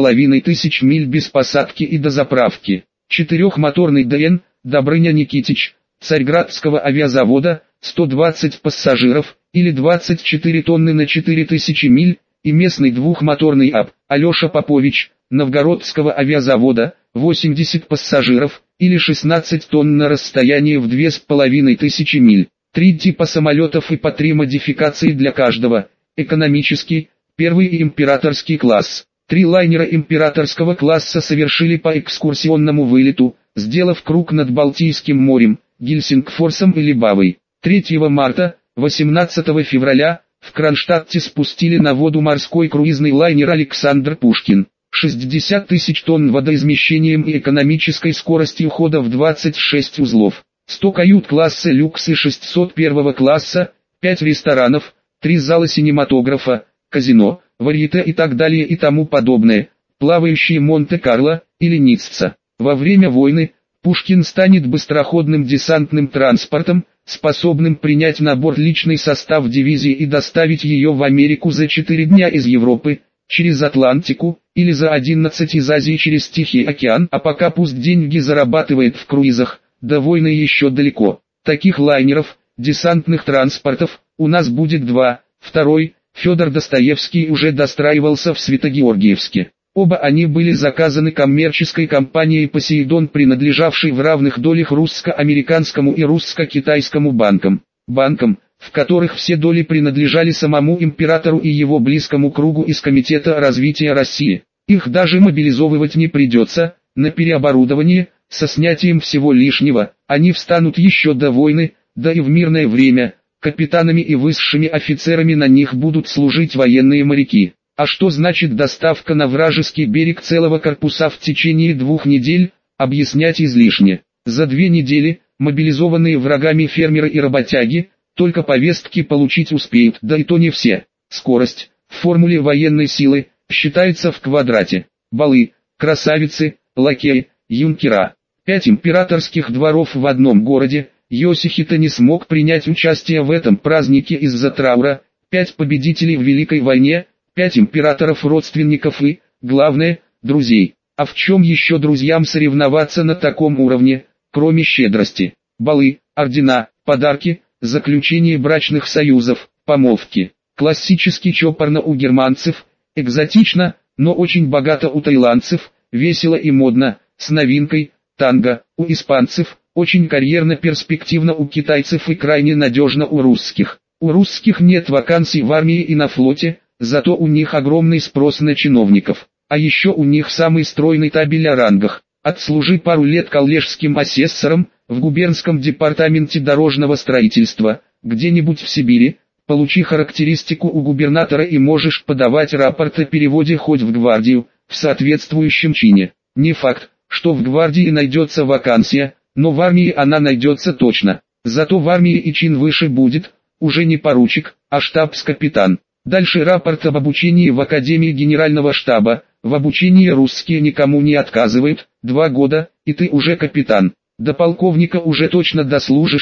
6500 миль без посадки и дозаправки. 4-моторный ДН, Добрыня Никитич, Царьградского авиазавода, 120 пассажиров, или 24 тонны на 4000 миль, и местный 2-моторный АП, Алеша Попович, Новгородского авиазавода, 80 пассажиров, или 16 тонн на расстоянии в 2500 миль. 3 типа самолетов и по 3 модификации для каждого. Экономический, первый и императорский класс. 3 лайнера императорского класса совершили по экскурсионному вылету, сделав круг над Балтийским морем, Гельсингфорсом и Либавой. 3 марта, 18 февраля, в Кронштадте спустили на воду морской круизный лайнер «Александр Пушкин». 60 тысяч тонн водоизмещением и экономической скоростью хода в 26 узлов. 100 кают класса люкс и 601 класса, 5 ресторанов, 3 зала синематографа, казино, варьете и так далее и тому подобное. Плавающие Монте-Карло или Ницца. Во время войны Пушкин станет быстроходным десантным транспортом, способным принять на борт личный состав дивизии и доставить ее в Америку за 4 дня из Европы, через Атлантику, или за 11 из Азии через Тихий океан, а пока пусть деньги зарабатывает в круизах, до войны еще далеко. Таких лайнеров, десантных транспортов, у нас будет 2, второй, Федор Достоевский уже достраивался в Свято-Георгиевске. Оба они были заказаны коммерческой компанией «Посейдон», принадлежавшей в равных долях русско-американскому и русско-китайскому банкам. Банкам, в которых все доли принадлежали самому императору и его близкому кругу из Комитета развития России. Их даже мобилизовывать не придется, на переоборудование, со снятием всего лишнего, они встанут еще до войны, да и в мирное время, капитанами и высшими офицерами на них будут служить военные моряки. А что значит доставка на вражеский берег целого корпуса в течение 2 недель, объяснять излишне. За 2 недели, мобилизованные врагами фермеры и работяги, только повестки получить успеют, да и то не все. Скорость, в формуле военной силы, считается в квадрате. Балы, красавицы, лакеи, юнкера. 5 императорских дворов в одном городе. Йосихито не смог принять участие в этом празднике из-за траура. 5 победителей в Великой войне, 5 императоров-родственников и, главное, друзей. А в чем еще друзьям соревноваться на таком уровне, кроме щедрости? Балы, ордена, подарки, заключение брачных союзов, помолвки. Классически чопорно у германцев, экзотично, но очень богато у тайландцев, весело и модно, с новинкой, танго, у испанцев, очень карьерно-перспективно у китайцев и крайне надежно у русских. У русских нет вакансий в армии и на флоте, зато у них огромный спрос на чиновников. А еще у них самый стройный табель о рангах. Отслужи пару лет коллежским асессором, в губернском департаменте дорожного строительства, где-нибудь в Сибири, получи характеристику у губернатора и можешь подавать рапорт о переводе хоть в гвардию, в соответствующем чине. Не факт, что в гвардии найдется вакансия, но в армии она найдется точно. Зато в армии и чин выше будет, уже не поручик, а штабс-капитан. Дальше рапорт об обучении в Академии Генерального штаба. В обучении русские никому не отказывают, 2 года, и ты уже капитан. До полковника уже точно дослужишься,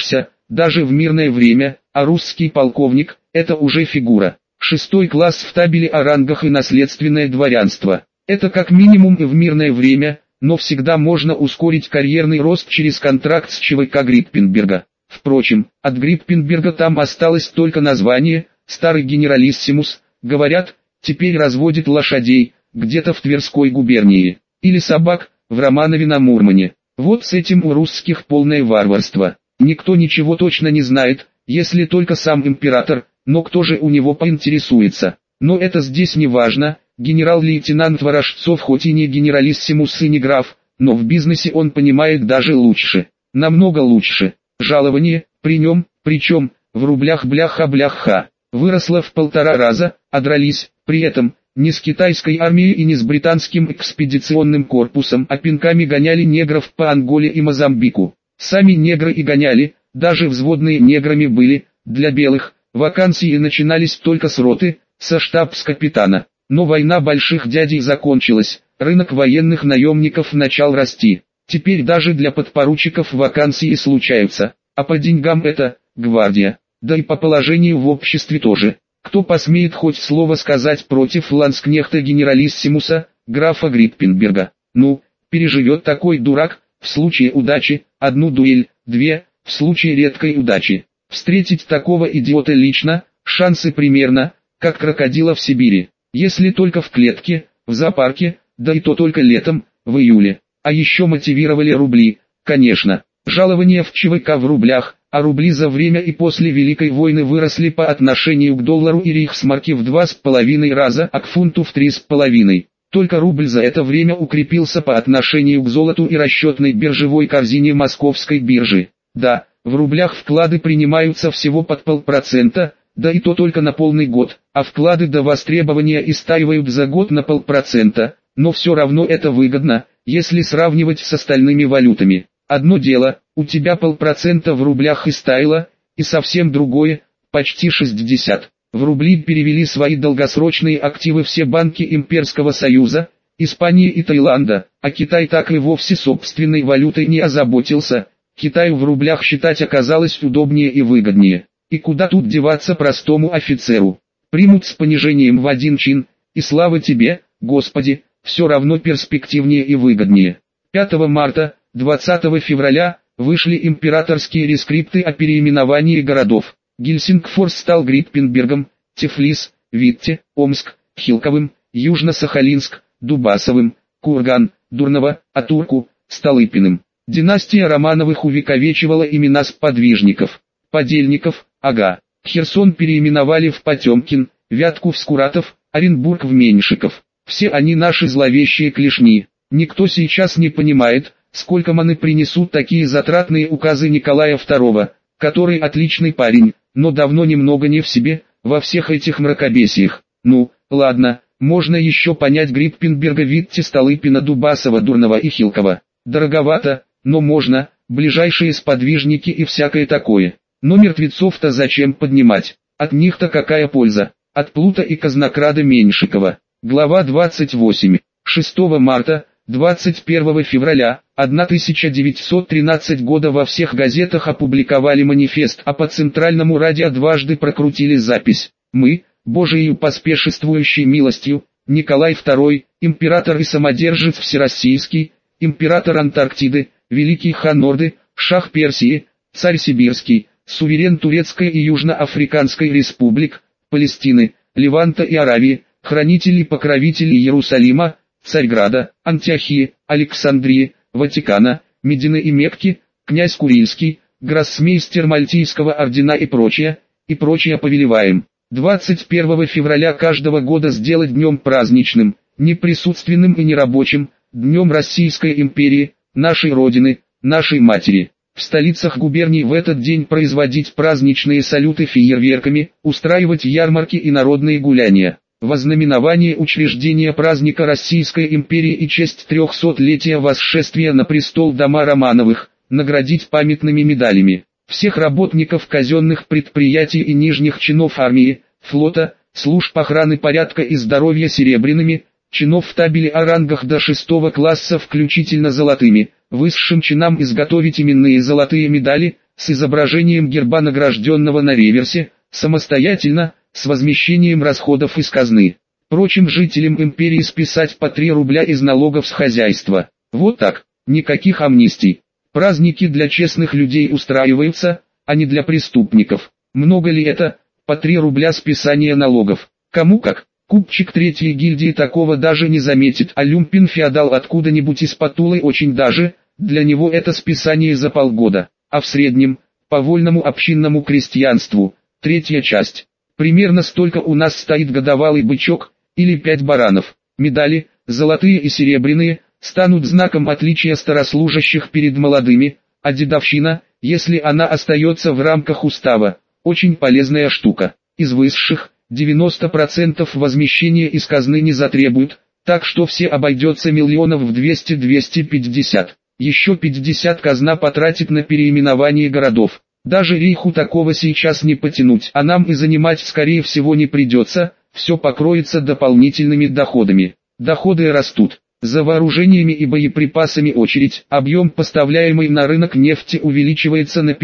даже в мирное время, а русский полковник – это уже фигура. 6 класс в табеле о рангах и наследственное дворянство. Это как минимум и в мирное время, но всегда можно ускорить карьерный рост через контракт с ЧВК Гриппенберга. Впрочем, от Гриппенберга там осталось только название, старый генералиссимус, говорят, теперь разводит лошадей, где-то в Тверской губернии, или собак, в Романове на Мурмане. Вот с этим у русских полное варварство. Никто ничего точно не знает, если только сам император, но кто же у него поинтересуется. Но это здесь не важно, генерал-лейтенант Ворожцов хоть и не генералиссимус и не граф, но в бизнесе он понимает даже лучше, намного лучше. Жалование, при нем, причем, в рублях бляха-бляха, выросло в 1,5 раза, а дрались, при этом, не с китайской армией и не с британским экспедиционным корпусом, а пинками гоняли негров по Анголе и Мозамбику. Сами негры и гоняли, даже взводные неграми были, для белых, вакансии начинались только с роты, со штабс-капитана. Но война больших дядей закончилась, рынок военных наемников начал расти. Теперь даже для подпоручиков вакансии случаются, а по деньгам это, гвардия, да и по положению в обществе тоже. Кто посмеет хоть слово сказать против ланскнехта генералиссимуса, графа Гриппенберга? Ну, переживет такой дурак, в случае удачи, 1 дуэль, 2, в случае редкой удачи. Встретить такого идиота лично, шансы примерно, как крокодила в Сибири. Если только в клетке, в зоопарке, да и то только летом, в июле. А еще мотивировали рубли, конечно. Жалования в ЧВК в рублях, а рубли за время и после Великой войны выросли по отношению к доллару и рейхсмарке в 2,5 раза, а к фунту в 3,5. Только рубль за это время укрепился по отношению к золоту и расчетной биржевой корзине Московской биржи. Да, в рублях вклады принимаются всего под 0,5%, да и то только на полный год, а вклады до востребования истаивают за год на 0,5%, но все равно это выгодно, если сравнивать с остальными валютами. Одно дело, у тебя 0,5% в рублях истаяло, и совсем другое, почти 60. В рубли перевели свои долгосрочные активы все банки Имперского Союза, Испании и Таиланда, а Китай так и вовсе собственной валютой не озаботился. Китаю в рублях считать оказалось удобнее и выгоднее. И куда тут деваться простому офицеру? Примут с понижением в 1 чин, и слава тебе, Господи, все равно перспективнее и выгоднее. 5 марта, 20 февраля, вышли императорские рескрипты о переименовании городов. Гельсингфорс стал Гриппенбергом, Тифлис, Витте, Омск, Хилковым, Южно-Сахалинск, Дубасовым, Курган, Дурново, а Турку, Столыпиным. Династия Романовых увековечивала имена сподвижников, подельников, ага. Херсон переименовали в Потемкин, Вятку в Скуратов, Оренбург в Меньшиков. Все они наши зловещие клешни. Никто сейчас не понимает, сколько маны принесут такие затратные указы Николая II, который отличный парень, но давно немного не в себе, во всех этих мракобесиях. Ну, ладно, можно еще понять Гриппенберга, Витте, Столыпина, Дубасова, Дурнова и Хилкова. Дороговато, но можно, ближайшие сподвижники и всякое такое. Но мертвецов-то зачем поднимать? От них-то какая польза? От Плута и казнокрада Меньшикова. Глава 28. 6 марта, 21 февраля 1913 года во всех газетах опубликовали манифест, а по центральному радио дважды прокрутили запись. Мы, Божией поспешествующей милостью, Николай II, император и самодержец всероссийский, император Антарктиды, великий хан Орды, шах Персии, царь Сибирский, суверен Турецкой и Южноафриканской республик, Палестины, Леванта и Аравии, хранитель и покровитель Иерусалима, Царьграда, Антиохии, Александрии, Ватикана, Медины и Мекки, князь Курильский, гроссмейстер Мальтийского ордена и прочее повелеваем. 21 февраля каждого года сделать днем праздничным, неприсутственным и нерабочим, днем Российской империи, нашей Родины, нашей Матери. В столицах губерний в этот день производить праздничные салюты фейерверками, устраивать ярмарки и народные гуляния. Во знаменование учреждения праздника Российской империи и честь 300-летия восшествия на престол дома Романовых, наградить памятными медалями всех работников казенных предприятий и нижних чинов армии, флота, служб охраны порядка и здоровья серебряными, чинов в табеле о рангах до 6 класса включительно золотыми, высшим чинам изготовить именные золотые медали, с изображением герба награжденного на реверсе, самостоятельно, с возмещением расходов из казны. Прочим жителям империи списать по 3 рубля из налогов с хозяйства. Вот так, никаких амнистий. Праздники для честных людей устраиваются, а не для преступников. Много ли это, по 3 рубля списания налогов? Кому как. Купчик третьей гильдии такого даже не заметит, а люмпин-феодал откуда-нибудь из-под Тулы очень даже, для него это списание за полгода. А в среднем, по вольному общинному крестьянству, 3-я часть. Примерно столько у нас стоит годовалый бычок, или 5 баранов. Медали, золотые и серебряные, станут знаком отличия старослужащих перед молодыми, а дедовщина, если она остается в рамках устава, очень полезная штука. Из высших, 90% возмещения из казны не затребуют, так что все обойдется миллионов в 200-250. Еще 50 казна потратит на переименование городов. Даже рейху такого сейчас не потянуть, а нам и занимать скорее всего не придется, все покроется дополнительными доходами. Доходы растут. За вооружениями и боеприпасами очередь, объем поставляемой на рынок нефти увеличивается на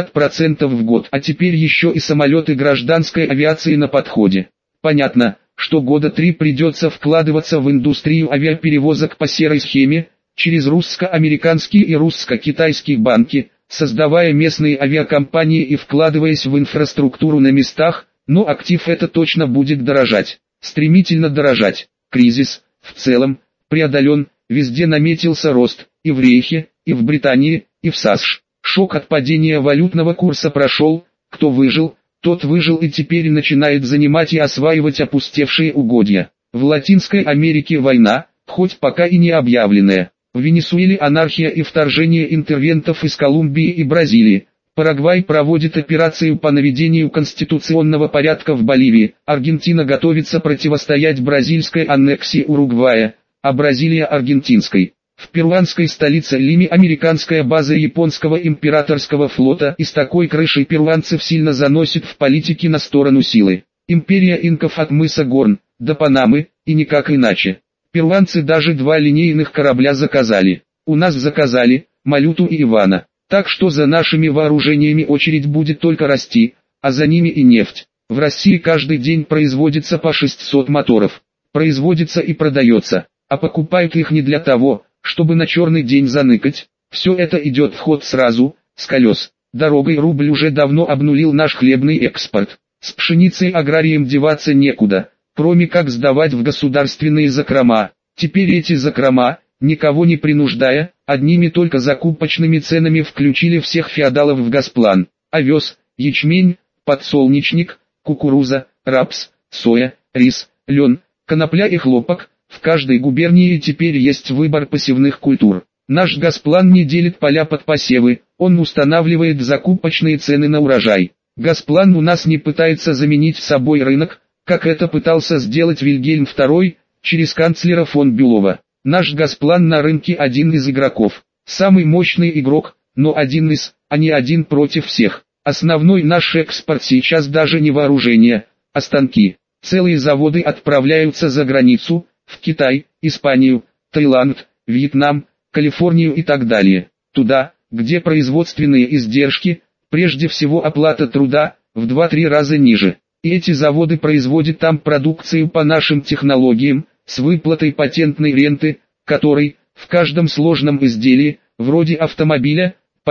50% в год, а теперь еще и самолеты гражданской авиации на подходе. Понятно, что года 3 придется вкладываться в индустрию авиаперевозок по серой схеме, через русско-американские и русско-китайские банки, создавая местные авиакомпании и вкладываясь в инфраструктуру на местах, но актив это точно будет дорожать, стремительно дорожать. Кризис, в целом, преодолен, везде наметился рост, и в Рейхе, и в Британии, и в САСШ. Шок от падения валютного курса прошел, кто выжил, тот выжил и теперь начинает занимать и осваивать опустевшие угодья. В Латинской Америке война, хоть пока и не объявленная. В Венесуэле анархия и вторжение интервентов из Колумбии и Бразилии. Парагвай проводит операцию по наведению конституционного порядка в Боливии. Аргентина готовится противостоять бразильской аннексии Уругвая, а Бразилия аргентинской. В перуанской столице Лиме американская база японского императорского флота, и с такой крышей перуанцев сильно заносит в политике на сторону силы. Империя инков от мыса Горн до Панамы, и никак иначе. Перуанцы даже 2 линейных корабля заказали. У нас заказали Малюту и Ивана. Так что за нашими вооружениями очередь будет только расти, а за ними и нефть. В России каждый день производится по 600 моторов. Производится и продается, а покупают их не для того, чтобы на черный день заныкать. Все это идет в ход сразу, с колес. Дорогой рубль уже давно обнулил наш хлебный экспорт. С пшеницей аграриям деваться некуда, кроме как сдавать в государственные закрома. Теперь эти закрома, никого не принуждая, одними только закупочными ценами включили всех феодалов в Госплан. Овес, ячмень, подсолнечник, кукуруза, рапс, соя, рис, лен, конопля и хлопок. В каждой губернии теперь есть выбор посевных культур. Наш Госплан не делит поля под посевы, он устанавливает закупочные цены на урожай. Госплан у нас не пытается заменить собой рынок, как это пытался сделать Вильгельм II, через канцлера фон Бюлова. Наш Госплан на рынке один из игроков. Самый мощный игрок, но один из, а не один против всех. Основной наш экспорт сейчас даже не вооружение, а станки. Целые заводы отправляются за границу, в Китай, Испанию, Таиланд, Вьетнам, Калифорнию и так далее. Туда, где производственные издержки, прежде всего оплата труда, в 2-3 раза ниже. И эти заводы производят там продукцию по нашим технологиям, с выплатой патентной ренты, которой, в каждом сложном изделии, вроде автомобиля, по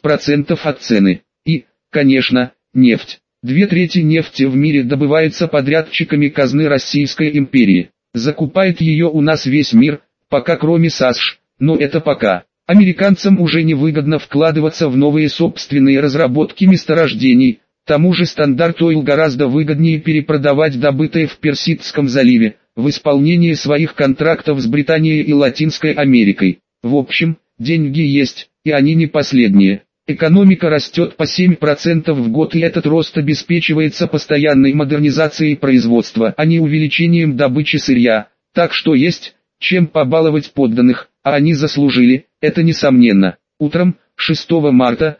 10% от цены. И, конечно, нефть. 2/3 нефти в мире добывается подрядчиками казны Российской империи. Закупает ее у нас весь мир, пока кроме САСШ, но это пока. Американцам уже невыгодно вкладываться в новые собственные разработки месторождений, тому же Стандарт Ойл гораздо выгоднее перепродавать добытое в Персидском заливе, в исполнении своих контрактов с Британией и Латинской Америкой. В общем, деньги есть, и они не последние. Экономика растет по 7% в год, и этот рост обеспечивается постоянной модернизацией производства, а не увеличением добычи сырья. Так что есть, чем побаловать подданных, а они заслужили, это несомненно. Утром, 6 марта,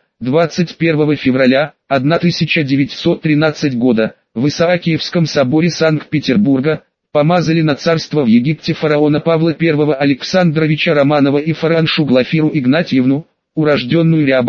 21 февраля, 1913 года, в Исаакиевском соборе Санкт-Петербурга, помазали на царство в Египте фараона Павла I Александровича Романова и фараоншу Глафиру Игнатьевну, урожденную Рябову,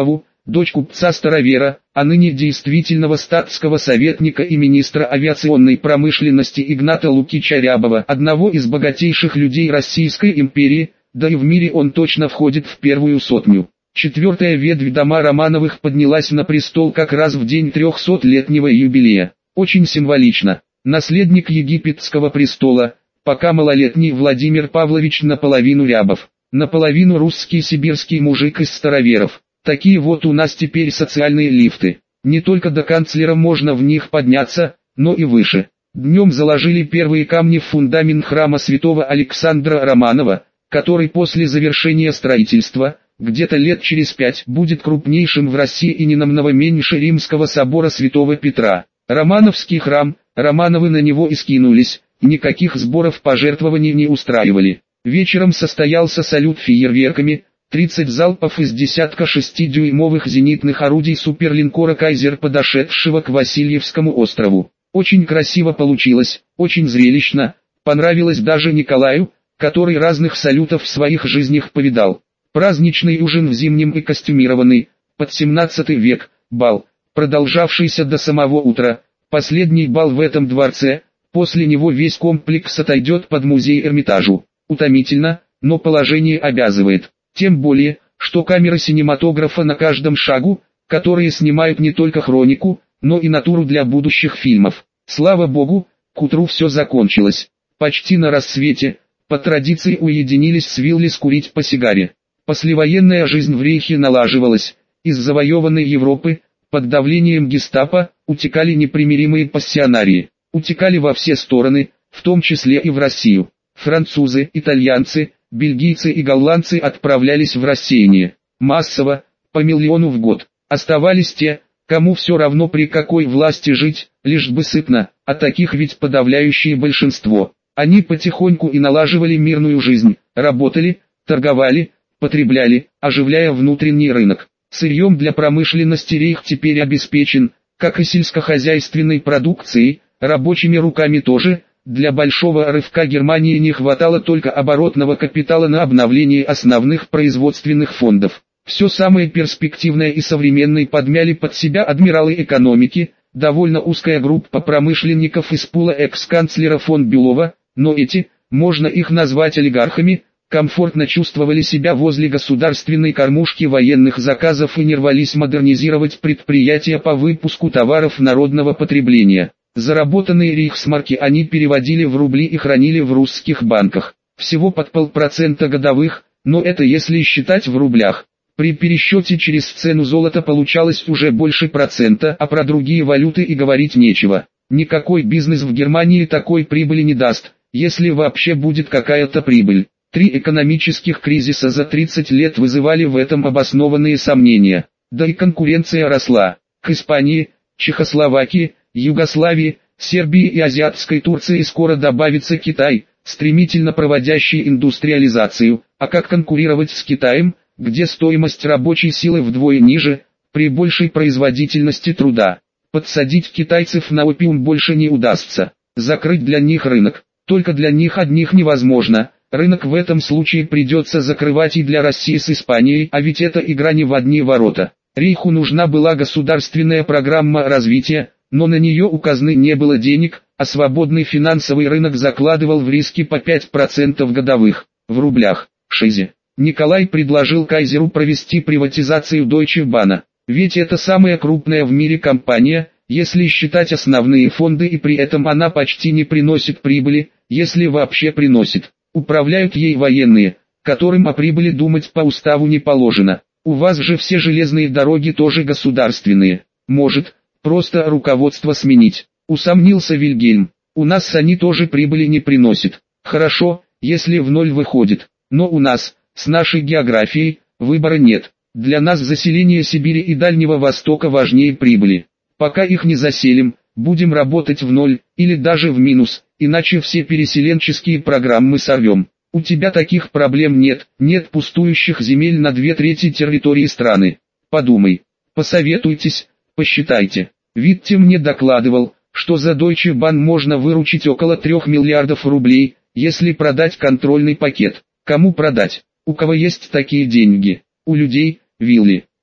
дочь купца-старовера, а ныне действительного статского советника и министра авиационной промышленности Игната Лукича Рябова, одного из богатейших людей Российской империи, да и в мире он точно входит в первую сотню. Четвертая ветвь дома Романовых поднялась на престол как раз в день 300-летнего юбилея. Очень символично. Наследник египетского престола, пока малолетний Владимир Павлович наполовину Рябов, наполовину русский сибирский мужик из староверов. Такие вот у нас теперь социальные лифты. Не только до канцлера можно в них подняться, но и выше. Днем заложили первые камни в фундамент храма святого Александра Романова, который после завершения строительства, где-то лет через 5, будет крупнейшим в России и не намного меньше Римского собора святого Петра. Романовский храм, Романовы на него и скинулись, никаких сборов пожертвований не устраивали. Вечером состоялся салют фейерверками, 30 залпов из десятка 6-дюймовых зенитных орудий суперлинкора «Кайзер», подошедшего к Васильевскому острову. Очень красиво получилось, очень зрелищно, понравилось даже Николаю, который разных салютов в своих жизнях повидал. Праздничный ужин в зимнем и костюмированный, под 17 век, бал, продолжавшийся до самого утра, последний бал в этом дворце, после него весь комплекс отойдет под музей Эрмитажу. Утомительно, но положение обязывает. Тем более, что камеры синематографа на каждом шагу, которые снимают не только хронику, но и натуру для будущих фильмов. Слава богу, к утру все закончилось. Почти на рассвете, по традиции уединились с Виллис курить по сигаре. Послевоенная жизнь в Рейхе налаживалась. Из завоеванной Европы, под давлением гестапо, утекали непримиримые пассионарии. Утекали во все стороны, в том числе и в Россию. Французы, итальянцы, бельгийцы и голландцы отправлялись в рассеяние. Массово, по миллиону в год. Оставались те, кому все равно при какой власти жить, лишь бы сытно, а таких ведь подавляющее большинство. Они потихоньку и налаживали мирную жизнь, работали, торговали, потребляли, оживляя внутренний рынок. Сырьем для промышленности Рейх теперь обеспечен, как и сельскохозяйственной продукцией, рабочими руками тоже. Для большого рывка Германии не хватало только оборотного капитала на обновление основных производственных фондов. Все самое перспективное и современное подмяли под себя адмиралы экономики, довольно узкая группа промышленников из пула экс-канцлера фон Бюлова, но эти, можно их назвать олигархами, комфортно чувствовали себя возле государственной кормушки военных заказов и не рвались модернизировать предприятия по выпуску товаров народного потребления. Заработанные рейхсмарки они переводили в рубли и хранили в русских банках. Всего под 0,5% годовых, но это если считать в рублях. При пересчете через цену золота получалось уже больше процента, а про другие валюты и говорить нечего. Никакой бизнес в Германии такой прибыли не даст, если вообще будет какая-то прибыль. 3 экономических кризиса за 30 лет вызывали в этом обоснованные сомнения. Да и конкуренция росла. К Испании, Чехословакии, Югославии, Сербии и азиатской Турции скоро добавится Китай, стремительно проводящий индустриализацию. А как конкурировать с Китаем, где стоимость рабочей силы вдвое ниже, при большей производительности труда? Подсадить китайцев на опиум больше не удастся. Закрыть для них рынок, только для них одних невозможно. Рынок в этом случае придется закрывать и для России с Испанией, а ведь это игра не в одни ворота. Рейху нужна была государственная программа развития, но на нее у казны не было денег, а свободный финансовый рынок закладывал в риски по 5% годовых, в рублях. Шизе. Николай предложил Кайзеру провести приватизацию Deutsche Bahn. Ведь это самая крупная в мире компания, если считать основные фонды, и при этом она почти не приносит прибыли, если вообще приносит. Управляют ей военные, которым о прибыли думать по уставу не положено. У вас же все железные дороги тоже государственные. Может, просто руководство сменить? Усомнился Вильгельм. У нас они тоже прибыли не приносят. Хорошо, если в ноль выходит. Но у нас, с нашей географией, выбора нет. Для нас заселение Сибири и Дальнего Востока важнее прибыли. Пока их не заселим, будем работать в ноль, или даже в минус, иначе все переселенческие программы сорвем. У тебя таких проблем нет, нет пустующих земель на 2/3 территории страны. Подумай, посоветуйтесь, посчитайте. Витте мне докладывал, что за Deutsche Bahn можно выручить около 3 миллиардов рублей, если продать контрольный пакет. Кому продать? У кого есть такие деньги? У людей, Вилли.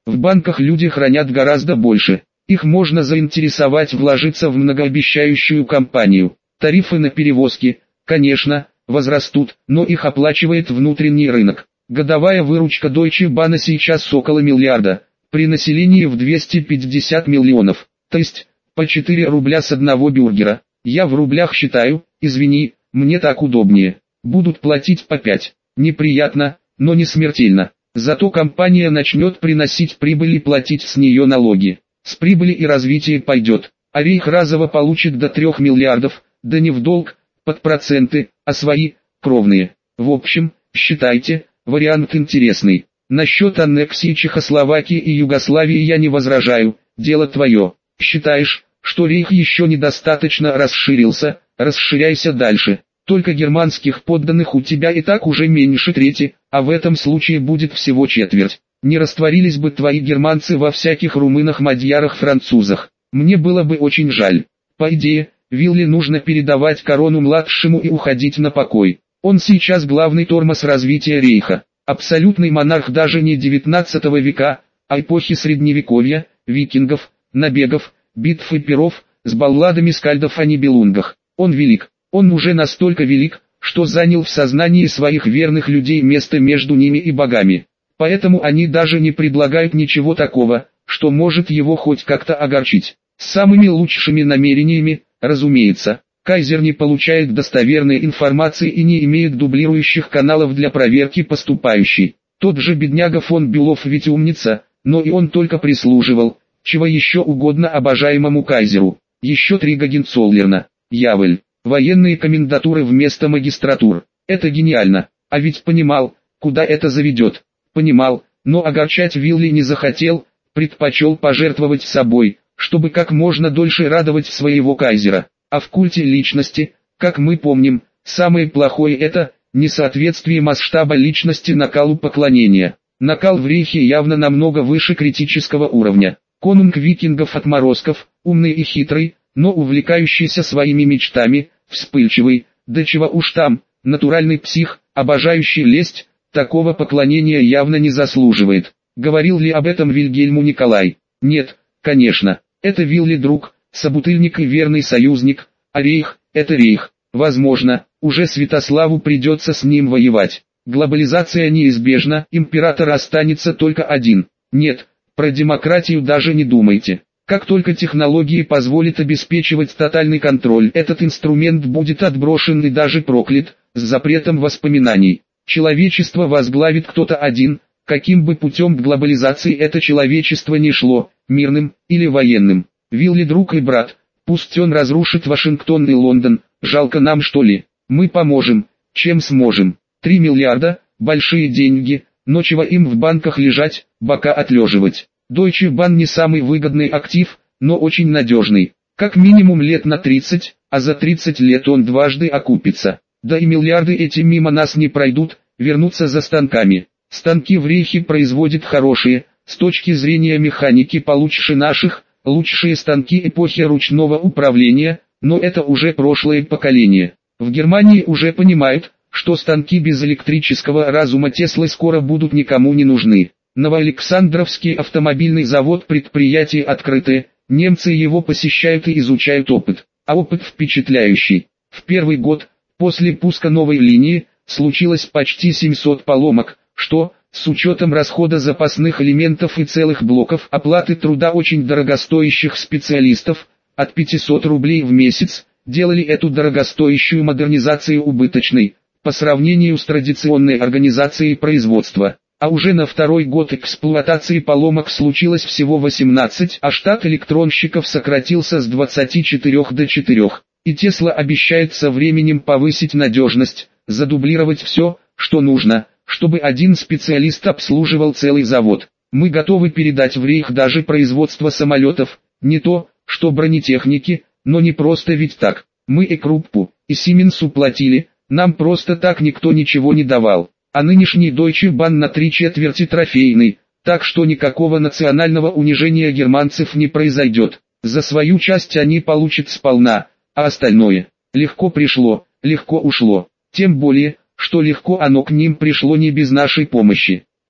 В банках люди хранят гораздо больше. Их можно заинтересовать вложиться в многообещающую компанию. Тарифы на перевозки, конечно, возрастут, но их оплачивает внутренний рынок. Годовая выручка Deutsche Bahn сейчас около миллиарда, при населении в 250 миллионов, то есть по 4 рубля с одного бюргера. Я в рублях считаю, извини, мне так удобнее. Будут платить по 5. Неприятно, но не смертельно. Зато компания начнет приносить прибыль и платить с нее налоги. С прибыли и развития пойдет. А Рейх разово получит до 3 миллиардов, да не в долг, под проценты, а свои, кровные. В общем, считайте, вариант интересный. Насчет аннексии Чехословакии и Югославии я не возражаю, дело твое. Считаешь, что Рейх еще недостаточно расширился, расширяйся дальше. Только германских подданных у тебя и так уже меньше трети, а в этом случае будет всего четверть. Не растворились бы твои германцы во всяких румынах, мадьярах, французах. Мне было бы очень жаль. По идее, Вилле нужно передавать корону младшему и уходить на покой. Он сейчас главный тормоз развития Рейха. Абсолютный монарх даже не 19 века, а эпохи средневековья, викингов, набегов, битв и перов, с балладами скальдов о Нибелунгах. Он велик. Он уже настолько велик, что занял в сознании своих верных людей место между ними и богами. Поэтому они даже не предлагают ничего такого, что может его хоть как-то огорчить. С самыми лучшими намерениями, разумеется, кайзер не получает достоверной информации и не имеет дублирующих каналов для проверки поступающей. Тот же бедняга фон Бюлов ведь умница, но и он только прислуживал, чего еще угодно обожаемому кайзеру. Еще 3 Гогенцоллерна, Явель, военные комендатуры вместо магистратур. Это гениально, а ведь понимал, куда это заведет. Понимал, но огорчать Вилли не захотел, предпочел пожертвовать собой, чтобы как можно дольше радовать своего кайзера. А в культе личности, как мы помним, самое плохое это несоответствие масштаба личности накалу поклонения. Накал в Рейхе явно намного выше критического уровня. Конунг викингов отморозков, умный и хитрый, но увлекающийся своими мечтами, вспыльчивый, да чего уж там, натуральный псих, обожающий лесть, такого поклонения явно не заслуживает. Говорил ли об этом Вильгельму Николай? Нет, конечно, это Вилли друг, собутыльник и верный союзник, а Рейх – это Рейх. Возможно, уже Святославу придется с ним воевать. Глобализация неизбежна, император останется только один. Нет, про демократию даже не думайте. Как только технологии позволят обеспечивать тотальный контроль, этот инструмент будет отброшен и даже проклят, с запретом воспоминаний. Человечество возглавит кто-то один, каким бы путем к глобализации это человечество ни шло, мирным или военным. Вилли друг и брат, пусть он разрушит Вашингтон и Лондон, жалко нам что ли? Мы поможем, чем сможем. 3 миллиарда, большие деньги, но чего им в банках лежать, бока отлеживать. Deutsche Bahn не самый выгодный актив, но очень надежный. Как минимум лет на 30, а за 30 лет он дважды окупится. Да и миллиарды эти мимо нас не пройдут, вернутся за станками. Станки в Рейхе производят хорошие, с точки зрения механики получше наших, лучшие станки эпохи ручного управления, но это уже прошлое поколение. В Германии уже понимают, что станки без электрического разума Теслы скоро будут никому не нужны. Новоалександровский автомобильный завод — предприятие открытое, немцы его посещают и изучают опыт, а опыт впечатляющий. В первый год, после пуска новой линии, случилось почти 700 поломок, что, с учетом расхода запасных элементов и целых блоков оплаты труда очень дорогостоящих специалистов, от 500 рублей в месяц, делали эту дорогостоящую модернизацию убыточной, по сравнению с традиционной организацией производства. А уже на второй год эксплуатации поломок случилось всего 18, а штат электронщиков сократился с 24 до 4. И Tesla обещает со временем повысить надежность, задублировать все, что нужно, чтобы один специалист обслуживал целый завод. Мы готовы передать в Рейх даже производство самолетов, не то, что бронетехники, но не просто ведь так. Мы и Круппу, и Сименсу платили, нам просто так никто ничего не давал. А нынешний Deutsche Bahn на 3/4 трофейный, так что никакого национального унижения германцев не произойдет. За свою часть они получат сполна, а остальное легко пришло, легко ушло. Тем более, что легко оно к ним пришло не без нашей помощи.